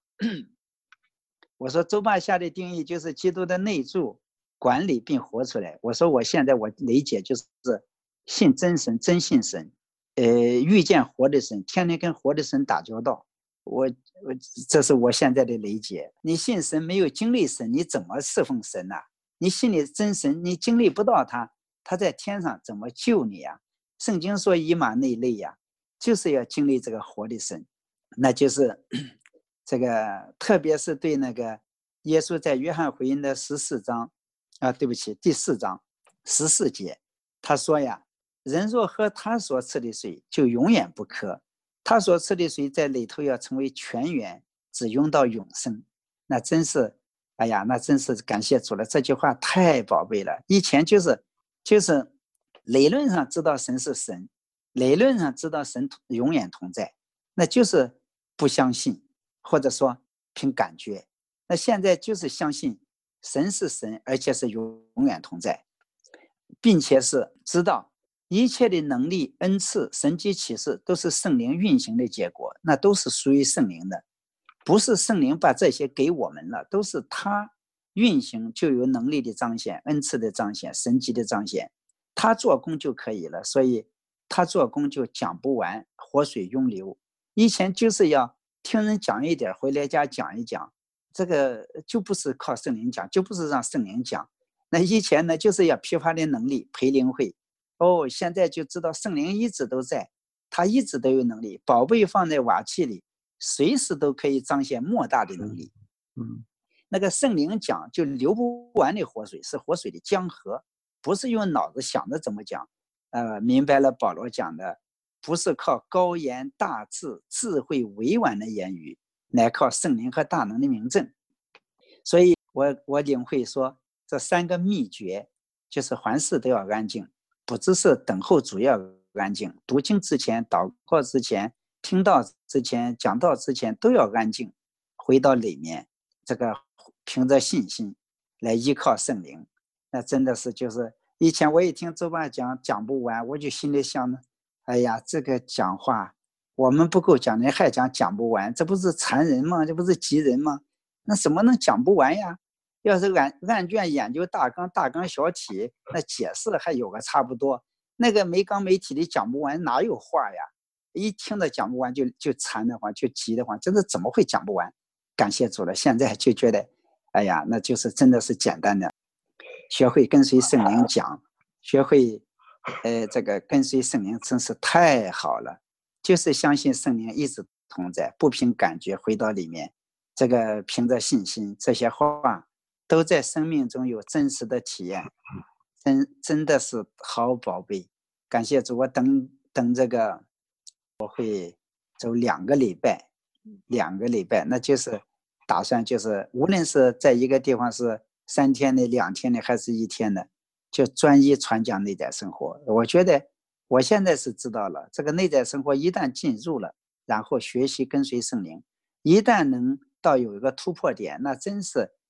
周霸下的定义就是基督的内住管理并活出来，我说我现在我理解就是信真神，真信神，遇见活的神，天天跟活的神打交道，这是我现在的理解。你信神没有经历神，你怎么侍奉神呢？你心里真神，你经历不到他在天上怎么救你呀？圣经说以马内利呀，就是要经历这个活的神，那就是这个，特别是对那个耶稣在约翰福音的14章对不起，第4章14节，他说呀，人若喝他所赐的水，就永远不渴。他所赐的水在里头要成为泉源，只用到永生。那真是，哎呀，那真是感谢主了。这句话太宝贝了。以前就是理论上知道神是神，理论上知道神永远同在，那就是不相信，或者说凭感觉。那现在就是相信神是神，而且是永远同在，并且是知道一切的能力、恩赐、神迹启示都是圣灵运行的结果，那都是属于圣灵的，不是圣灵把这些给我们了，都是他运行就有能力的彰显、恩赐的彰显、神迹的彰显，他做工就可以了，所以他做工就讲不完，活水涌流。以前就是要听人讲一点，回来家讲一讲，这个就不是靠圣灵讲，就不是让圣灵讲。那以前呢，就是要批发的能力，培灵会。现在就知道圣灵一直都在，他一直都有能力，宝贝放在瓦器里，随时都可以彰显莫大的能力。那个圣灵讲就流不完的活水，是活水的江河，不是用脑子想着怎么讲。明白了保罗讲的，不是靠高言大智、智慧委婉的言语，乃靠圣灵和大能的明证。所以我领会说，这3个秘诀就是凡事都要安静，不只是等候主要安静，读经之前、祷告之前、听到之前、讲道之前都要安静，回到里面，这个凭着信心来依靠圣灵。那真的是就是以前我一听周爸讲不完，我就心里想呢，哎呀，这个讲话我们不够讲，人还讲不完，这不是残忍吗？这不是急人吗？那怎么能讲不完呀？要是按卷研究大纲小体，那解释还有个差不多，那个没纲没体的讲不完，哪有话呀？一听到讲不完就馋的慌，就急的慌，真的怎么会讲不完？感谢主了，现在就觉得，哎呀，那就是真的是简单的，学会跟随圣灵讲，学会这个跟随圣灵真是太好了，就是相信圣灵一直同在，不凭感觉回到里面，这个凭着信心，这些话都在生命中有真实的体验，真的是好宝贝。感谢主，我等这个，我会走2个礼拜，那就是打算就是无论是在一个地方是3天的、2天的还是1天的，就专一传讲内在生活。我觉得我现在是知道了，这个内在生活一旦进入了，然后学习跟随圣灵，一旦能到有一个突破点，那真是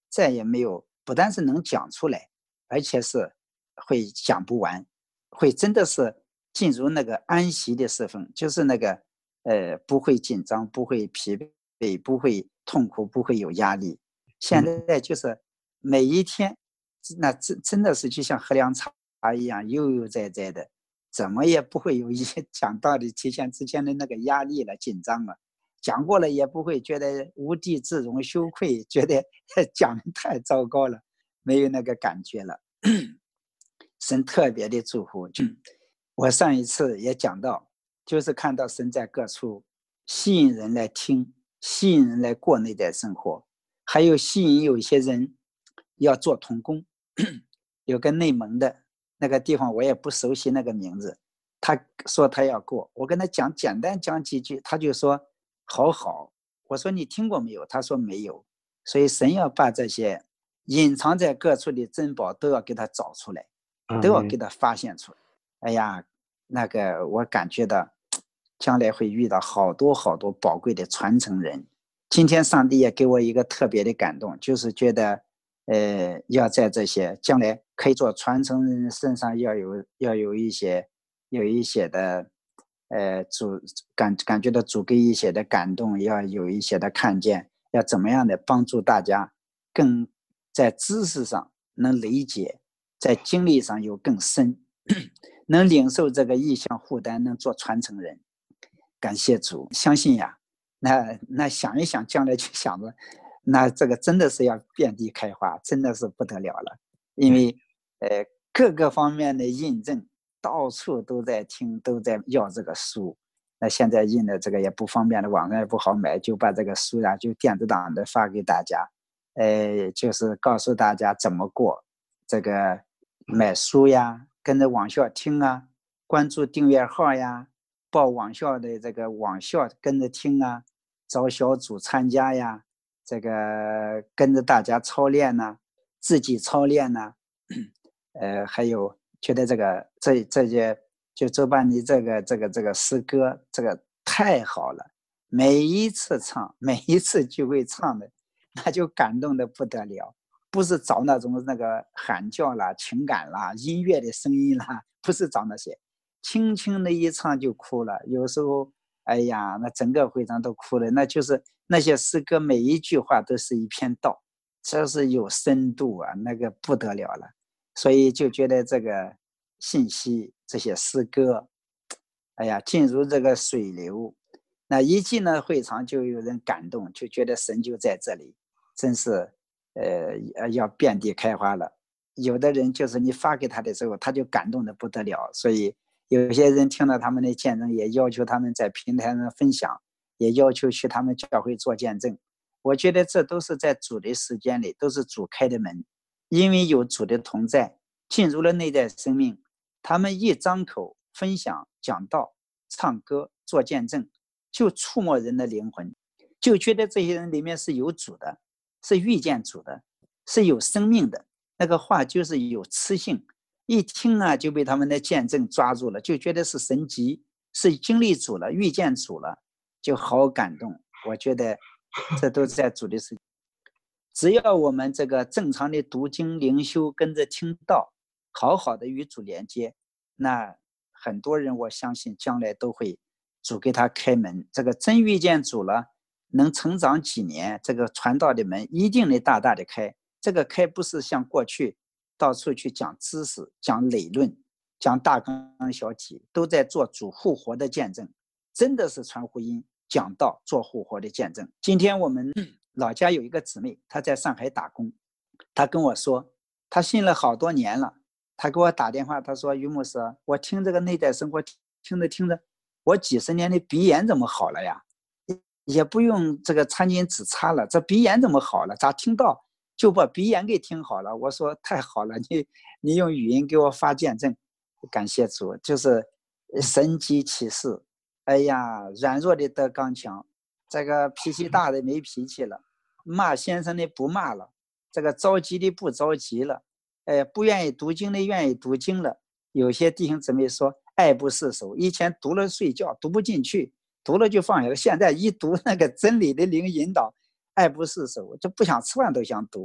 再也没有，不但是能讲出来，而且是会讲不完，会真的是进入那个安息的时分，就是那个不会紧张，不会疲惫，不会痛苦，不会有压力。现在就是每一天，那真的是就像喝凉茶一样，悠悠哉哉的，怎么也不会有一些讲道理提前之前的那个压力了、紧张了。讲过了也不会觉得无地自容、羞愧，觉得讲的太糟糕了，没有那个感觉了。神特别的祝福。我上一次也讲到，就是看到神在各处吸引人来听，吸引人来过内在生活，还有吸引有一些人要做童工。有个内蒙的那个地方，我也不熟悉那个名字，他说他要过，我跟他讲，简单讲几句，他就说好。我说你听过没有？他说没有。所以神要把这些隐藏在各处的珍宝都要给他找出来，都要给他发现出来。哎呀，那个我感觉到将来会遇到好多宝贵的传承人。今天上帝也给我一个特别的感动，就是觉得要在这些将来可以做传承人身上要有一些的主感觉到主给一些的感动，要有一些的看见，要怎么样的帮助大家更在知识上能理解，在经历上有更深，能领受这个意向负担，能做传承人。感谢主，相信呀，那想一想，将来去想着，那这个真的是要遍地开花，真的是不得了了。因为各个方面的印证，到处都在听，都在要这个书。那现在印的这个也不方便的，网上也不好买，就把这个书呀，就电子档的发给大家。就是告诉大家怎么过，这个买书呀，跟着网校听啊，关注订阅号呀，报网校的这个网校跟着听啊，找小组参加呀，这个跟着大家操练呐，自己操练呐，还有觉得这些就周班尼这个诗歌这个太好了，每一次唱，每一次聚会唱的。那就感动的不得了，不是找那种那个喊叫啦、情感啦、音乐的声音啦，不是找那些，轻轻的一唱就哭了。有时候，哎呀，那整个会场都哭了。那就是那些诗歌每一句话都是一篇道，这是有深度啊，那个不得了了。所以就觉得这个信息、这些诗歌，哎呀，进入这个水流，那一进了会场就有人感动，就觉得神就在这里。真是要遍地开花了。有的人就是你发给他的时候，他就感动的不得了。所以有些人听到他们的见证，也要求他们在平台上分享，也要求去他们教会做见证。我觉得这都是在主的时间里，都是主开的门。因为有主的同在，进入了内在生命，他们一张口分享、讲道、唱歌、做见证，就触摸人的灵魂，就觉得这些人里面是有主的，是遇见主的，是有生命的。那个话就是有磁性，一听啊就被他们的见证抓住了，就觉得是神迹，是经历主了，遇见主了，就好感动。我觉得这都在主的时间。只要我们这个正常的读经灵修，跟着听道，好好的与主连接，那很多人我相信将来都会主给他开门。这个真遇见主了，能成长几年，这个传道的门一定得大大的开。这个开不是像过去到处去讲知识、讲理论、讲大纲小体，都在做主复活的见证，真的是传福音、讲道、做复活的见证。今天我们老家有一个姊妹，她在上海打工，她跟我说，她信了好多年了。她给我打电话，她说：“于牧师，我听这个内在生活，听着，我几十年的鼻炎怎么好了呀？也不用这个餐巾纸擦了，这鼻炎怎么好了？咋听到就把鼻炎给听好了？”我说：“太好了，你用语音给我发见证，感谢主，就是神迹奇事。哎呀，软弱的得刚强，这个脾气大的没脾气了，骂先生的不骂了，这个着急的不着急了。”不愿意读经的愿意读经了。有些弟兄姊妹说爱不释手，以前读了睡觉，读不进去，读了就放下了，现在一读那个真理的灵引导，爱不释手，就不想吃饭都想读。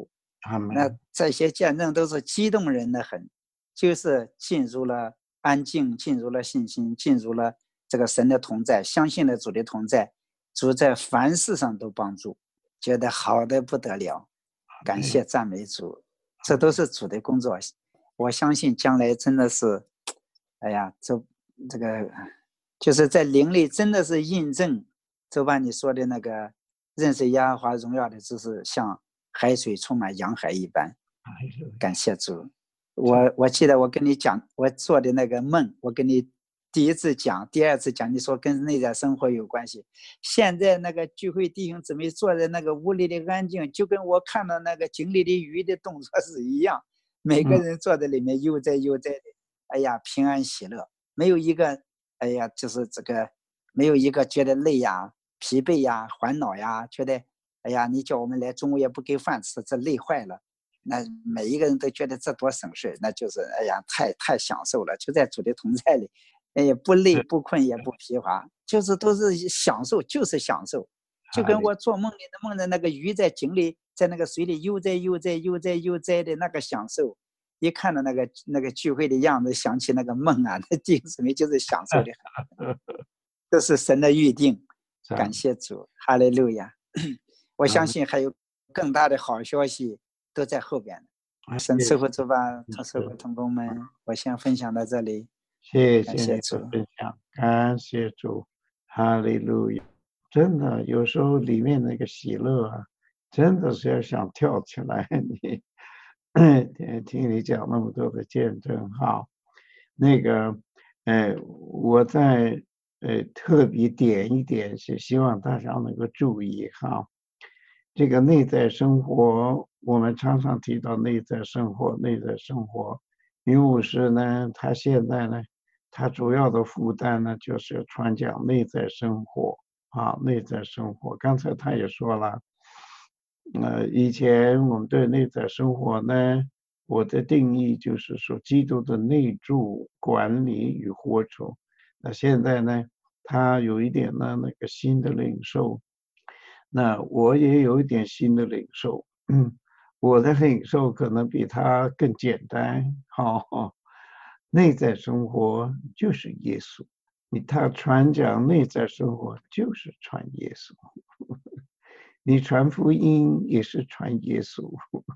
那这些见证都是激动人的很，就是进入了安静，进入了信心，进入了这个神的同在，相信了主的同在，主在凡事上都帮助，觉得好的不得了，感谢赞美主，这都是主的工作。我相信将来真的是，哎呀，这个就是在灵里真的是印证周班你说的那个认识耶和华荣耀的知识，像海水充满洋海一般。感谢主。我记得我跟你讲我做的那个梦，我跟你第一次讲，第二次讲，你说跟内在生活有关系。现在那个聚会弟兄姊妹坐在那个屋里的安静，就跟我看到那个井里的鱼的动作是一样，每个人坐在里面悠哉悠哉的，哎呀，平安喜乐，没有一个，哎呀，就是这个，没有一个觉得累呀、疲惫呀、烦恼呀，觉得，哎呀，你叫我们来中午也不给饭吃，这累坏了。那每一个人都觉得这多省事，那就是哎呀，太享受了，就在主的同在里，哎，不累不困也不疲乏，就是都是享受，就是享受，就跟我做梦里的梦的那个鱼在井里，在那个水里悠哉悠哉悠哉悠哉的那个享受，一看到那个聚会的样子，想起那个梦啊，那弟兄姊妹就是享受的很，这是神的预定，感谢主，哈利路亚！我相信还有更大的好消息都在后边。神赐福主吧，同事和同工们，我先分享到这里。 谢谢你的分享，感谢主，哈利路亚！真的，有时候里面那个喜乐啊，真的是要想跳起来。你听你讲那么多的见证，好，那个，我在特别点一点，是希望大家能够注意哈。这个内在生活，我们常常提到内在生活，内在生活。于牧师呢，他现在呢，他主要的负担呢，就是传讲内在生活啊，内在生活。刚才他也说了，以前我们对内在生活呢，我的定义就是说，基督的内住、管理与活出。那现在呢，他有一点呢，那个新的领受。那我也有一点新的领受，我的领受可能比他更简单，内在生活就是耶稣，他传讲内在生活就是传耶稣，你传福音也是传耶稣，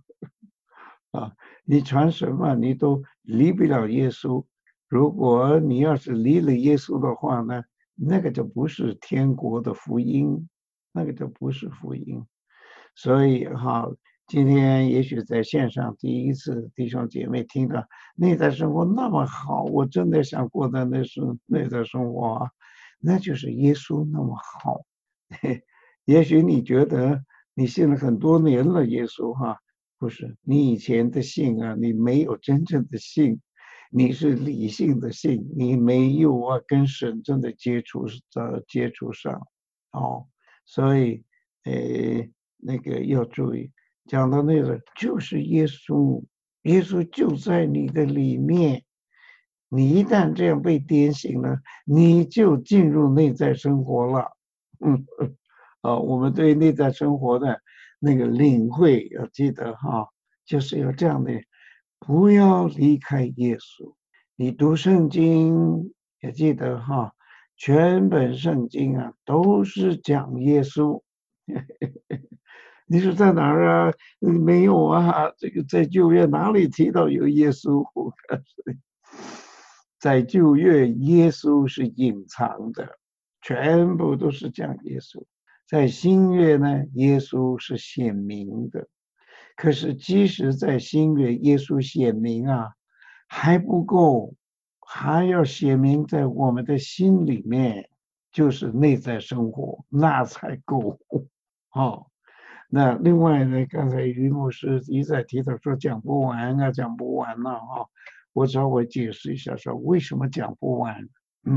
你传什么你都离不了耶稣，如果你要是离了耶稣的话呢，那个就不是天国的福音。那个就不是福音，所以今天也许在线上第一次弟兄姐妹听到内在生活那么好，我真的想过的那是内在生活啊，那就是耶稣那么好。也许你觉得你信了很多年了耶稣不是，你以前的信啊，你没有真正的信，你是理性的信，你没有跟神真的接触上，所以，那个要注意，讲到那个就是耶稣，耶稣就在你的里面。你一旦这样被点醒了，你就进入内在生活了。我们对内在生活的那个领会要记得就是要这样的，不要离开耶稣。你读圣经也记得全本圣经啊都是讲耶稣。你说在哪儿啊？没有啊，这个在旧约哪里提到有耶稣？我告诉你，在旧约耶稣是隐藏的，全部都是讲耶稣。在新约呢，耶稣是显明的。可是即使在新约耶稣显明啊，还不够，还要显明在我们的心里面，就是内在生活，那才够。那另外呢，刚才于牧师一再提到说讲不完啊，讲不完了我稍微解释一下说为什么讲不完。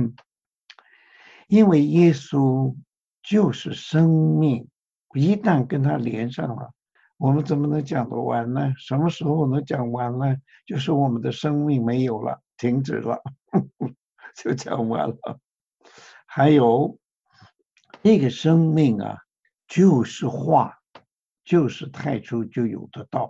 因为耶稣就是生命，一旦跟他连上了，我们怎么能讲得完呢？什么时候能讲完呢？就是我们的生命没有了，停止了，就讲完了。还有那个生命啊，就是话，就是太初就有的道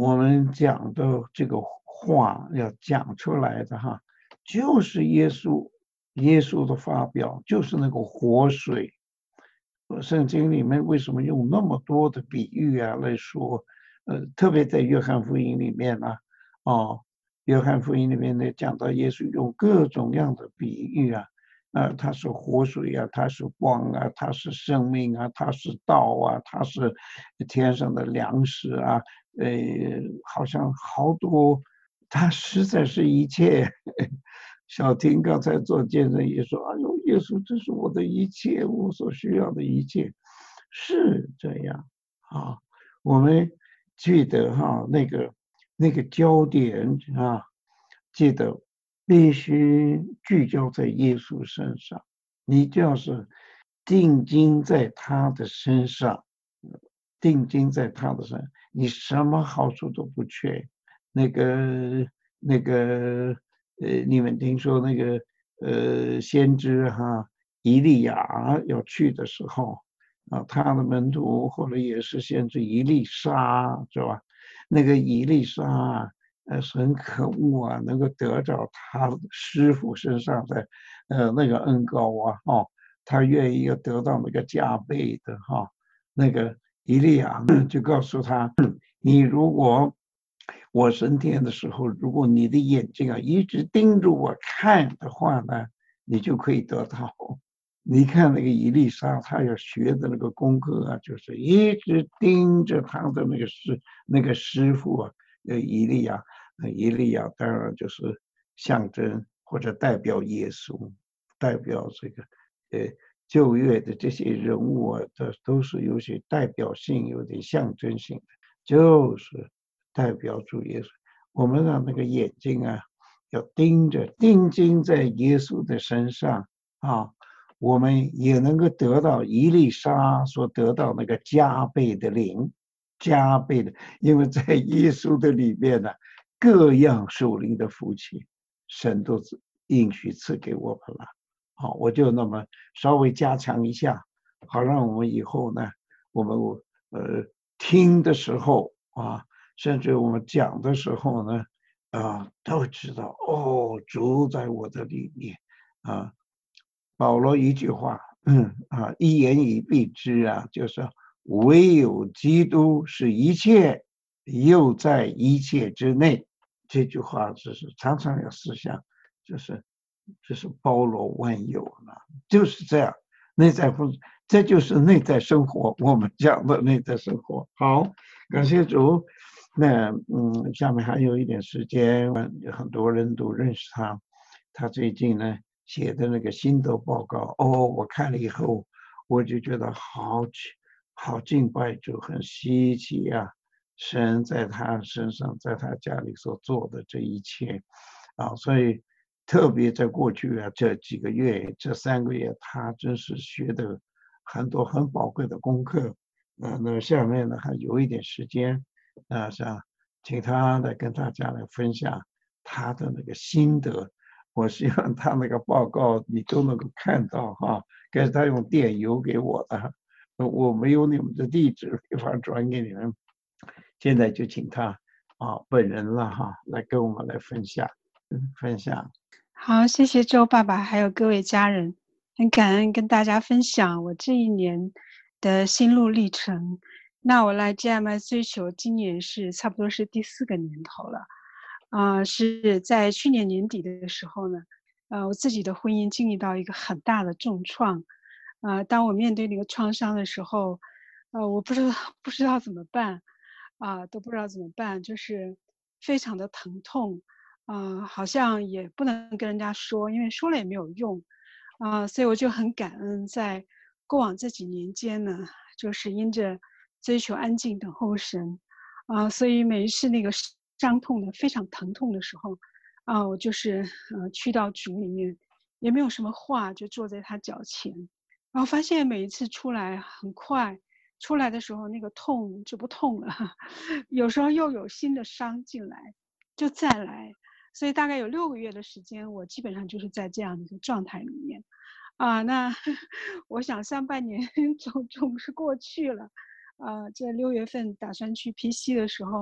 我们讲的这个话要讲出来的哈，就是耶稣的发表，就是那个活水。圣经里面为什么用那么多的比喻啊来说？特别在约翰福音里面呢，约翰福音里面呢讲到耶稣用各种样的比喻啊，他是活水啊，他是光啊，他是生命啊，他是道啊，他是天上的粮食啊，好像好多，他实在是一切。小婷刚才做见证也说：“哎呦，耶稣，这是我的一切，我所需要的一切。”是这样啊，我们记得哈，那个焦点啊，记得必须聚焦在耶稣身上。你就是定睛在他的身上，定睛在他的身上，你什么好处都不缺。那个你们听说那个先知哈以利亚要去的时候啊，他的门徒后来也是先知以利沙，是吧？那个以利沙是很可恶啊，能够得着他师傅身上的那个恩膏啊，他愿意要得到那个加倍的哈。那个以利亚就告诉他，你如果我升天的时候，如果你的眼睛啊一直盯着我看的话呢，你就可以得到。你看那个以利沙，他要学的那个功课啊，就是一直盯着他的那个师傅啊，以利亚，以利亚当然就是象征或者代表耶稣，代表这个旧约的这些人物啊，这都是有些代表性，有点象征性的，就是代表主耶稣。我们让那个眼睛啊，要定睛在耶稣的身上啊，我们也能够得到以利沙所得到那个加倍的灵，加倍的，因为在耶稣的里面呢，各样属灵的福气，神都应许赐给我们了。好，我就那么稍微加强一下，好让我们以后呢，我们听的时候啊，甚至我们讲的时候呢，都知道哦，主在我的里面啊。保罗一句话，一言以蔽之啊，就是唯有基督是一切，又在一切之内。这句话就是常常要思想，就是包罗万有了，就是这样。内在不，这就是内在生活，我们讲的内在生活。好，感谢主。那下面还有一点时间，很多人都认识他。他最近呢写的那个心得报告，我看了以后，我就觉得好敬拜主，很稀奇啊！神在他身上，在他家里所做的这一切，所以特别在过去啊这几个月，这3个月，他真是学的很多很宝贵的功课。那下面呢还有一点时间，想请他来跟大家来分享他的那个心得。我希望他那个报告你都能够看到哈，该是他用电邮给我的，我没有你们的地址，没法转给你们。现在就请他本人了哈，来跟我们来分享。 好，谢谢周爸爸，还有各位家人，很感恩跟大家分享我这一年的心路历程。那我来 GMI 追求，今年是差不多是第4个年头了。是在去年年底的时候呢，我自己的婚姻经历到一个很大的重创。当我面对那个创伤的时候，我不知道怎么办，都不知道怎么办，就是非常的疼痛。好像也不能跟人家说，因为说了也没有用。所以我就很感恩，在过往这几年间呢，就是因着追求安静等候神，所以每一次那个伤痛的非常疼痛的时候，我就是去到主里面，也没有什么话，就坐在他脚前，然后发现每一次出来很快，出来的时候那个痛就不痛了，有时候又有新的伤进来，就再来。所以大概有6个月的时间，我基本上就是在这样的一个状态里面。那我想上半年总是过去了。这6月份打算去 PC 的时候，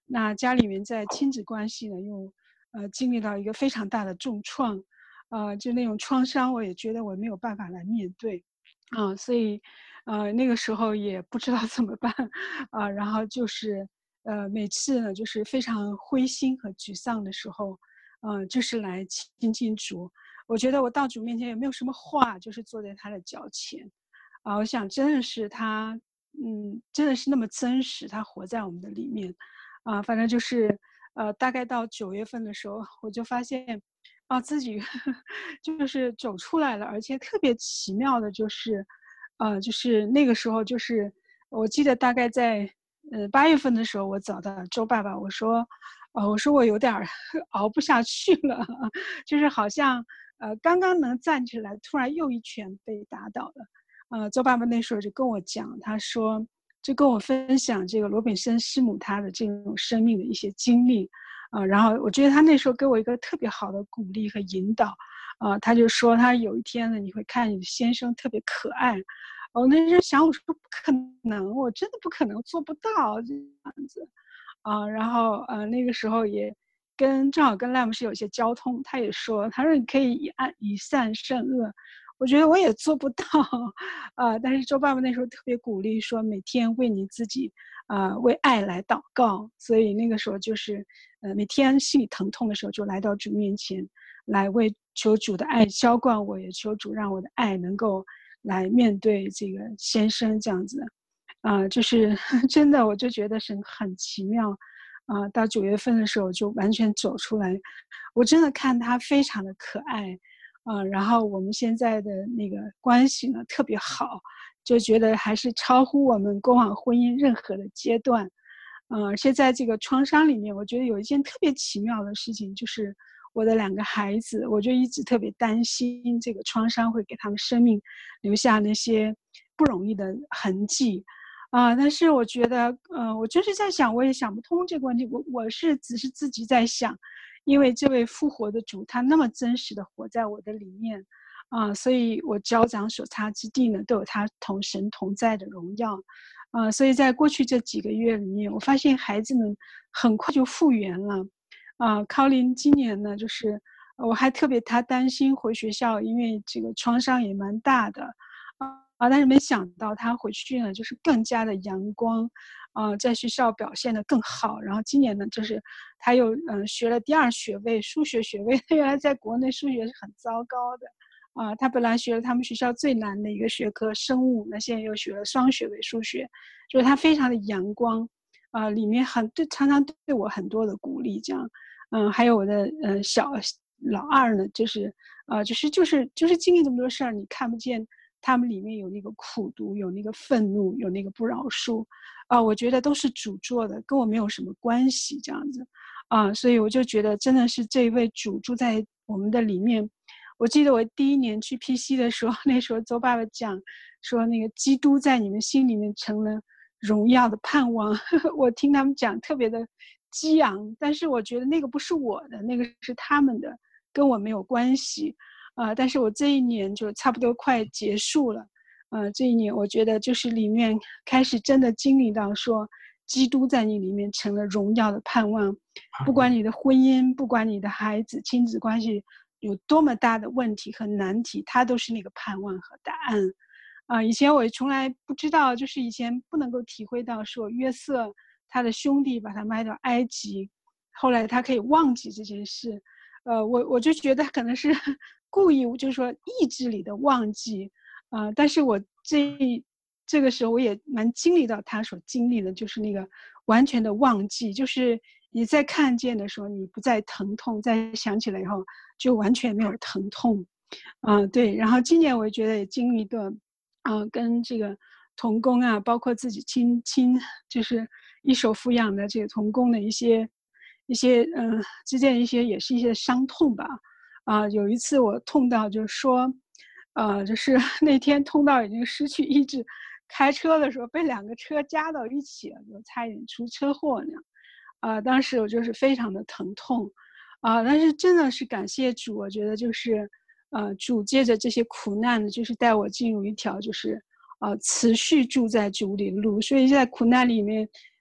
那家里面在亲子关系呢又经历到一个非常大的重创，就那种创伤，我也觉得我没有办法来面对，所以那个时候也不知道怎么办，然后就是每次呢就是非常灰心和沮丧的时候，就是来亲近主。我觉得我到主面前也没有什么话，就是坐在他的脚前，我想真的是他，真的是那么真实，他活在我们的里面，反正就是大概到9月份的时候，我就发现自己就是走出来了，而且特别奇妙的就是那个时候就是我记得大概在8月份的时候，我找到周爸爸，我说我有点儿熬不下去了，就是好像刚刚能站起来，突然又一拳被打倒了。周爸爸那时候就跟我讲，他说就跟我分享这个罗本森师母他的这种生命的一些经历，然后我觉得他那时候给我一个特别好的鼓励和引导，他就说他有一天呢，你会看你的先生特别可爱，我那时候想，我说不可能，我真的不可能做不到这样子，然后那个时候也正好跟赖姆是有一些交通，他也说，他说你可以以善胜恶，我觉得我也做不到，但是周爸爸那时候特别鼓励说，每天为你自己为爱来祷告，所以那个时候就是每天心里疼痛的时候就来到主面前，来为求主的爱浇灌我，也求主让我的爱能够来面对这个先生这样子，就是真的我就觉得神很奇妙，到9月份的时候就完全走出来，我真的看他非常的可爱，然后我们现在的那个关系呢特别好，就觉得还是超乎我们过往婚姻任何的阶段，而且在这个创伤里面，我觉得有一件特别奇妙的事情，就是我的2个孩子，我就一直特别担心这个创伤会给他们生命留下那些不容易的痕迹，但是我觉得，我就是在想，我也想不通这个问题，我只是自己在想，因为这位复活的主，他那么真实的活在我的里面，所以我脚掌所擦之地呢，都有他同神同在的荣耀，所以在过去这几个月里面，我发现孩子们很快就复原了，考林今年呢，就是我还特别他担心回学校，因为这个创伤也蛮大的，但是没想到他回去呢，就是更加的阳光，在学校表现得更好。然后今年呢，就是他又学了第2学位，数学学位。原来在国内数学是很糟糕的，他本来学了他们学校最难的一个学科生物，那现在又学了双学位数学，就是他非常的阳光，里面常常对我很多的鼓励，这样，还有我的老二呢，就是经历这么多事儿，你看不见。他们里面有那个苦毒，有那个愤怒，有那个不饶恕，我觉得都是主做的，跟我没有什么关系，这样子，所以我就觉得真的是这一位主住在我们的里面。我记得我第1年去 PC 的时候，那时候周爸爸讲说，那个基督在你们心里面成了荣耀的盼望，我听他们讲特别的激昂，但是我觉得那个不是我的，那个是他们的，跟我没有关系。但是我这1年就差不多快结束了，这1年我觉得就是里面开始真的经历到说，基督在你里面成了荣耀的盼望，不管你的婚姻，不管你的孩子，亲子关系有多么大的问题和难题，它都是那个盼望和答案。以前我从来不知道，就是以前不能够体会到说约瑟他的兄弟把他卖到埃及，后来他可以忘记这件事，我就觉得可能是故意，就是说意志里的忘记，但是我这个时候我也蛮经历到他所经历的，就是那个完全的忘记，就是你在看见的时候，你不再疼痛，再想起来以后就完全没有疼痛，对。然后今年我觉得也经历的，跟这个同工啊，包括自己就是一手抚养的这个同工的一些之间一些也是一些伤痛吧。有一次我痛到就是说，就是那天痛到已经失去意志，开车的时候被2个车夹到一起了，就差一点出车祸那样。当时我就是非常的疼痛，但是真的是感谢主，我觉得就是主借着这些苦难，就是带我进入一条就是持续住在主里的路，所以在苦难里面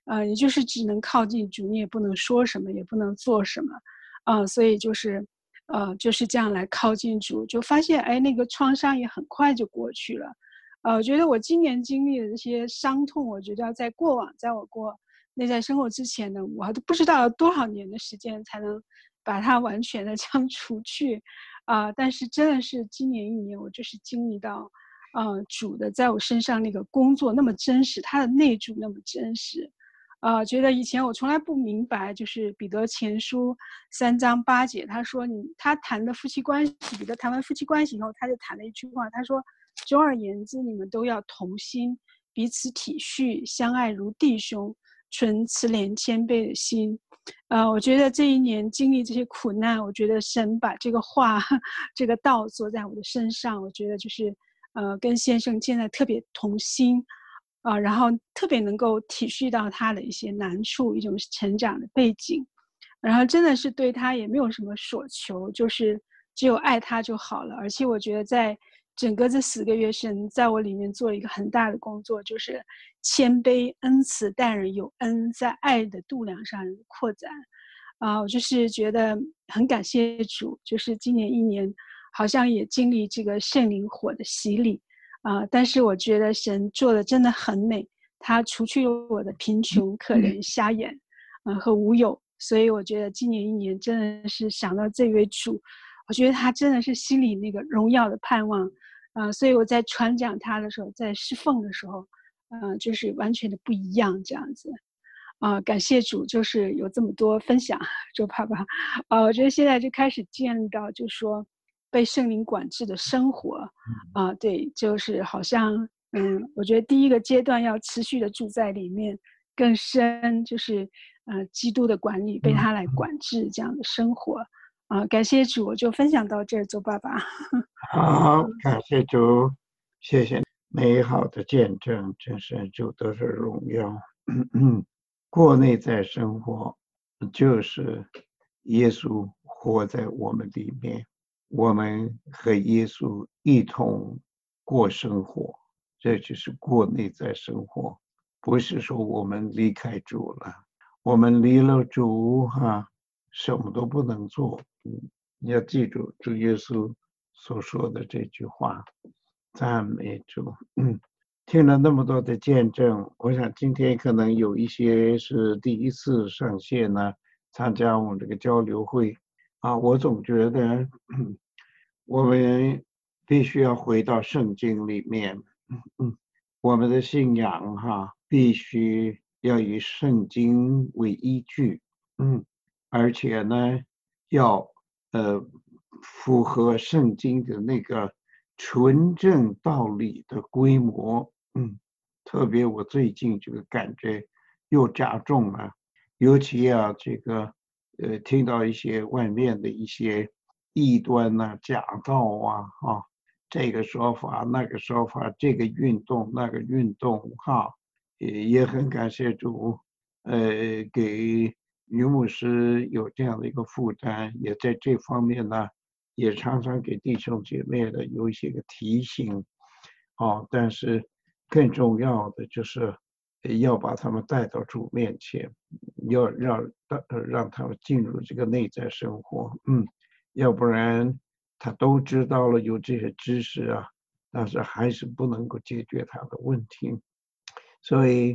你就是只能靠近主，你也不能说什么，也不能做什么，所以就是这样来靠近主，就发现哎，那个创伤也很快就过去了。我觉得我今年经历的这些伤痛，我觉得在过往，在我过内在生活之前呢，我还都不知道要多少年的时间才能把它完全的这样除去，但是真的是今年一年，我就是经历到，主的在我身上那个工作那么真实，他的内住那么真实，觉得以前我从来不明白，就是彼得前书3章8节，他谈的夫妻关系，彼得谈完夫妻关系以后，他就谈了一句话，他说：总而言之，你们都要同心，彼此体恤，相爱如弟兄，存慈怜谦卑的心。我觉得这一年经历这些苦难，我觉得神把这个话、这个道做在我的身上，我觉得就是跟先生现在特别同心，然后特别能够体恤到他的一些难处，一种成长的背景，然后真的是对他也没有什么所求，就是只有爱他就好了。而且我觉得在整个这4个月，神在我里面做了一个很大的工作，就是谦卑、恩慈、待人有恩，在爱的度量上扩展。我就是觉得很感谢主，就是今年一年好像也经历这个圣灵火的洗礼，但是我觉得神做的真的很美，他除去了我的贫穷、可怜、瞎眼，和无有，所以我觉得今年一年真的是想到这位主，我觉得他真的是心里那个荣耀的盼望，所以我在传讲他的时候，在侍奉的时候，就是完全的不一样这样子。感谢主，就是有这么多分享，周爸爸，我觉得现在就开始建立到，就是说被圣灵管制的生活，对，就是好像，我觉得第一个阶段要持续的住在里面，更深就是基督的管理，被他来管制这样的生活，感谢主，我就分享到这儿，周爸爸。 好，感谢主，谢谢美好的见证，真是主都是荣耀。过内在生活就是耶稣活在我们里面，我们和耶稣一同过生活，这就是过内在生活。不是说我们离开主了，我们离了主什么都不能做。你要记住主耶稣所说的这句话，赞美主。听了那么多的见证，我想今天可能有一些是第一次上线呢，参加我们这个交流会我总觉得我们必须要回到圣经里面，我们的信仰必须要以圣经为依据，而且呢要符合圣经的那个纯正道理的规模，特别我最近这个感觉又加重了，尤其这个听到一些外面的一些异端假道这个说法那个说法，这个运动那个运动也很感谢主，给于牧师有这样的一个负担，也在这方面呢，也常常给弟兄姐妹的有一些个提醒，但是更重要的就是要把他们带到主面前，要让他们进入这个内在生活，要不然他都知道了有这些知识但是还是不能够解决他的问题，所以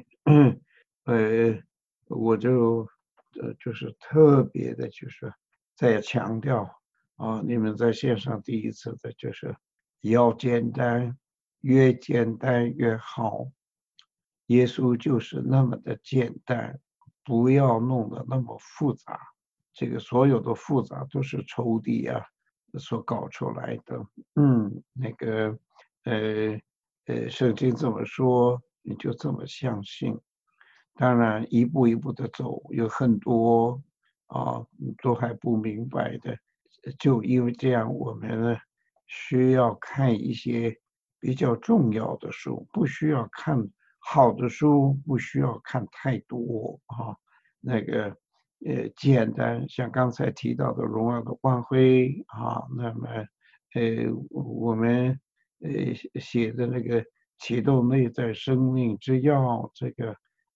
我就是特别的，就是在强调你们在线上第一次的就是要简单，越简单越好。耶稣就是那么的简单，不要弄得那么复杂。这个所有的复杂都是仇敌所搞出来的。那个圣经这么说，你就这么相信。当然一步一步的走，有很多都还不明白的，就因为这样，我们呢需要看一些比较重要的书，不需要看好的书，不需要看太多那个简单，像刚才提到的荣耀的光辉那么我们写的那个启动内在生命之钥，这个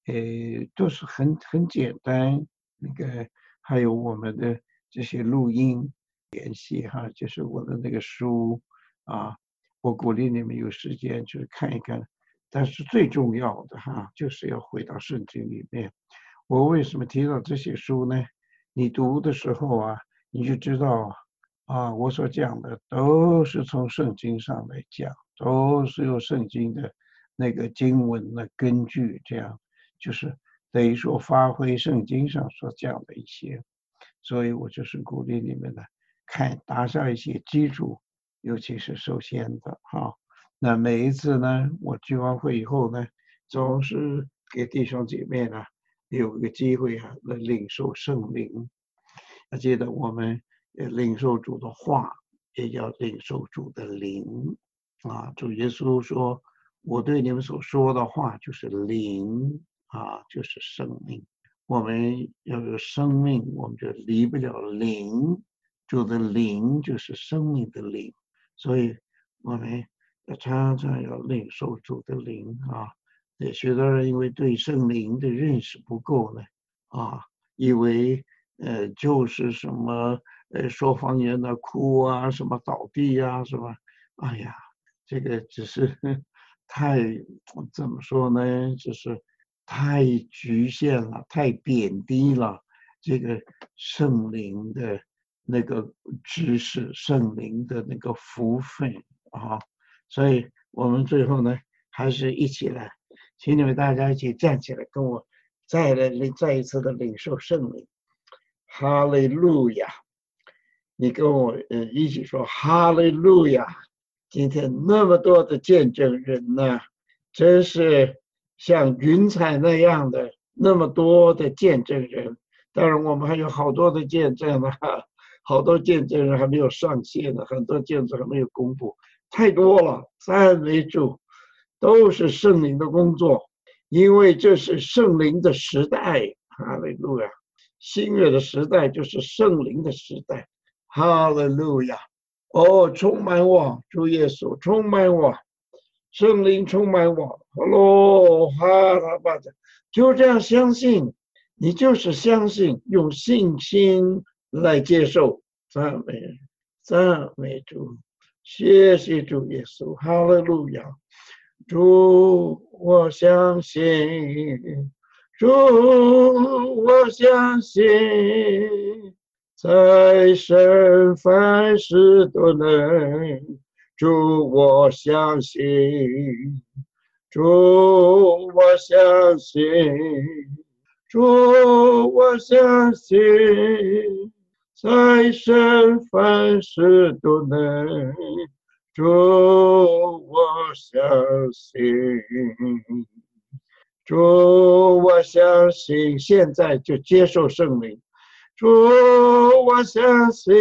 都是很简单。那个还有我们的这些录音联系哈，就是我的那个书啊，我鼓励你们有时间去看一看。但是最重要的哈，就是要回到圣经里面。我为什么提到这些书呢？你读的时候啊，你就知道啊，我所讲的都是从圣经上来讲，都是有圣经的那个经文的根据，这样就是等于说发挥圣经上所讲的一些。所以我就是鼓励你们呢，打下一些基础，尤其是首先的哈。那每一次呢，我聚完会以后呢，总是给弟兄姐妹呢有一个机会啊，来领受圣灵。记得我们领受主的话，也要领受主的灵啊。主耶稣说：“我对你们所说的话就是灵啊，就是生命。我们要有生命，我们就离不了灵。主的灵就是生命的灵，所以我们常常要领受主的灵啊。许多人因为对圣灵的认识不够呢，啊，以为就是什么说方言的哭啊，什么倒地啊，什么，哎呀，这个只是太怎么说呢？就是太局限了，太贬低了这个圣灵的那个知识，圣灵的那个福分啊。所以我们最后呢，还是一起来，请你们大家一起站起来，跟我再一次的领受圣灵。哈利路亚！你跟我一起说哈利路亚！今天那么多的见证人呢，真是像云彩那样的那么多的见证人。当然我们还有好多的见证呢，好多见证人还没有上线呢，很多见证还没有公布，太多了。赞美主，都是圣灵的工作，因为这是圣灵的时代。哈利路亚！新约的时代就是圣灵的时代。哈利路亚！哦，充满我，主耶稣，充满我，圣灵充满我。哈拉巴的，就这样相信，你就是相信，用信心来接受。赞美主，谢谢主耶稣，哈利路亚！主，我相信。主，我相信，在神凡事都能。主，我相信，主，我相信，主，我相信，在神凡事都能。主，我相信。主，我相信，现在就接受圣灵。主，我相信，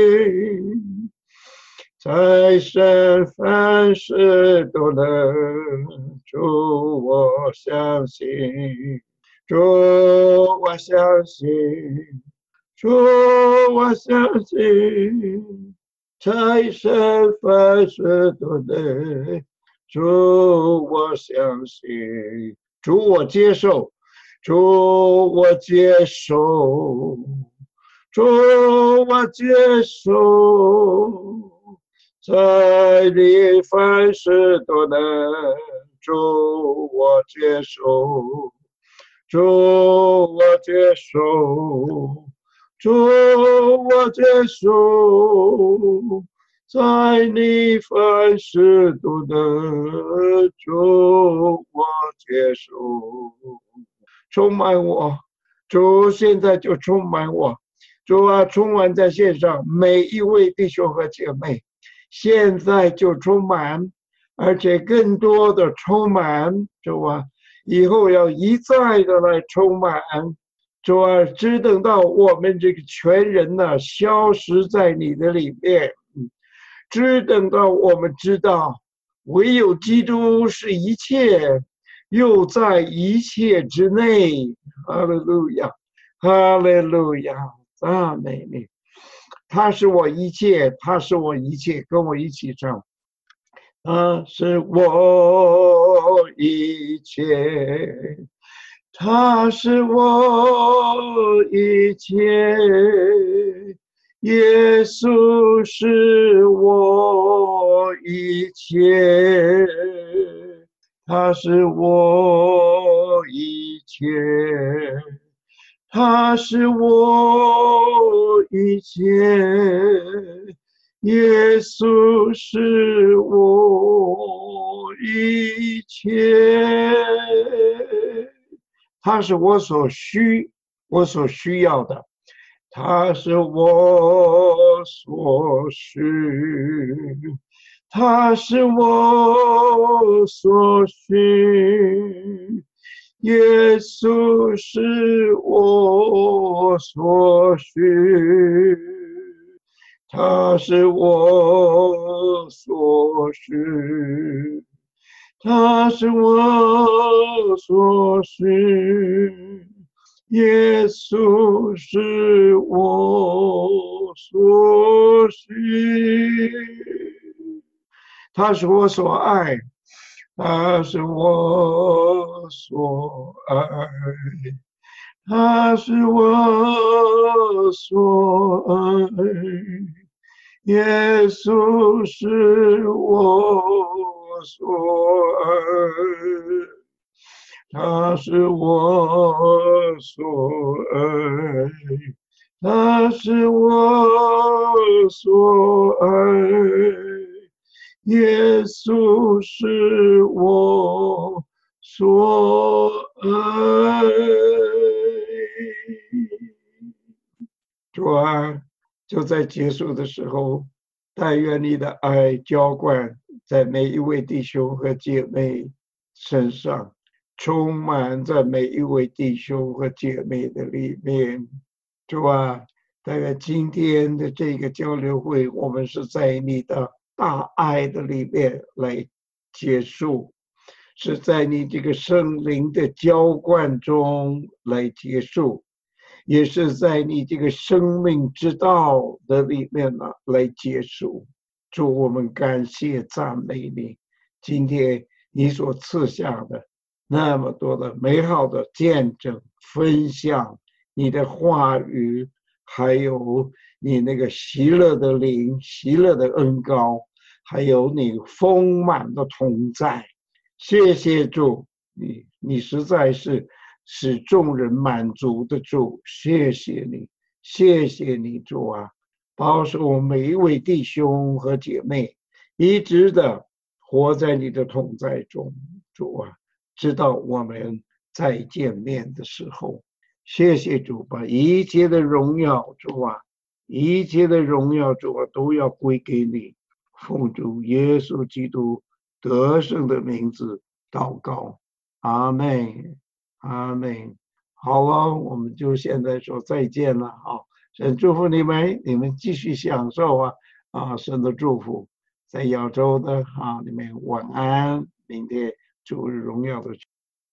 在神凡事都能。主，我相信，主，我相信，主，我相信，在神凡事都能。主，我相信。主，我接受，主，我接受，主，我接受，在你凡事都能。主，我接受，主，我接受，主，我接受，在你凡事都能。主，我接受，充满我。主，现在就充满我。主啊，充满在线上每一位弟兄和姐妹，现在就充满，而且更多的充满。主啊，以后要一再的来充满。主啊，只等到我们这个全人呢，消失在你的里面，只等到我们知道唯有基督是一切，又在一切之内。哈利路亚，哈利路亚，赞美你。他是我一切，他是我一切，跟我一起唱。他是我一切， 他是我一切，耶稣是我一切，他是我一切，他是我一切，耶稣是我一切，他是我所需要的，他是我所需，他是我所需，耶稣是我所需，他是我所需，他是我所需，耶稣是我所需，他是我所爱，他是我所爱，他是我所爱，耶稣是我所爱，他是我所爱，他是我所爱，耶稣是我所爱。主啊，就在结束的时候，但愿你的爱浇灌在每一位弟兄和姐妹身上，充满在每一位弟兄和姐妹的里面。主啊，但愿今天的这个交流会，我们是在你的大爱的里面来结束，是在你这个圣灵的浇灌中来结束，也是在你这个生命之道的里面呢来结束。主，我们感谢赞美你，今天你所赐下的那么多的美好的见证分享，你的话语，还有你那个喜乐的灵，喜乐的恩膏，还有你丰满的同在。谢谢主，你实在是使众人满足的主，谢谢你，谢谢你，主啊，保守我每一位弟兄和姐妹一直的活在你的同在中，主啊，直到我们再见面的时候。谢谢主，把一切的荣耀，主啊，一切的荣耀，主啊，都要归给你。奉主耶稣基督得胜的名字祷告，阿们，阿们。好了，我们就现在说再见了啊！神祝福你们，你们继续享受神的祝福。在亚洲的你们晚安，明天主日荣耀的。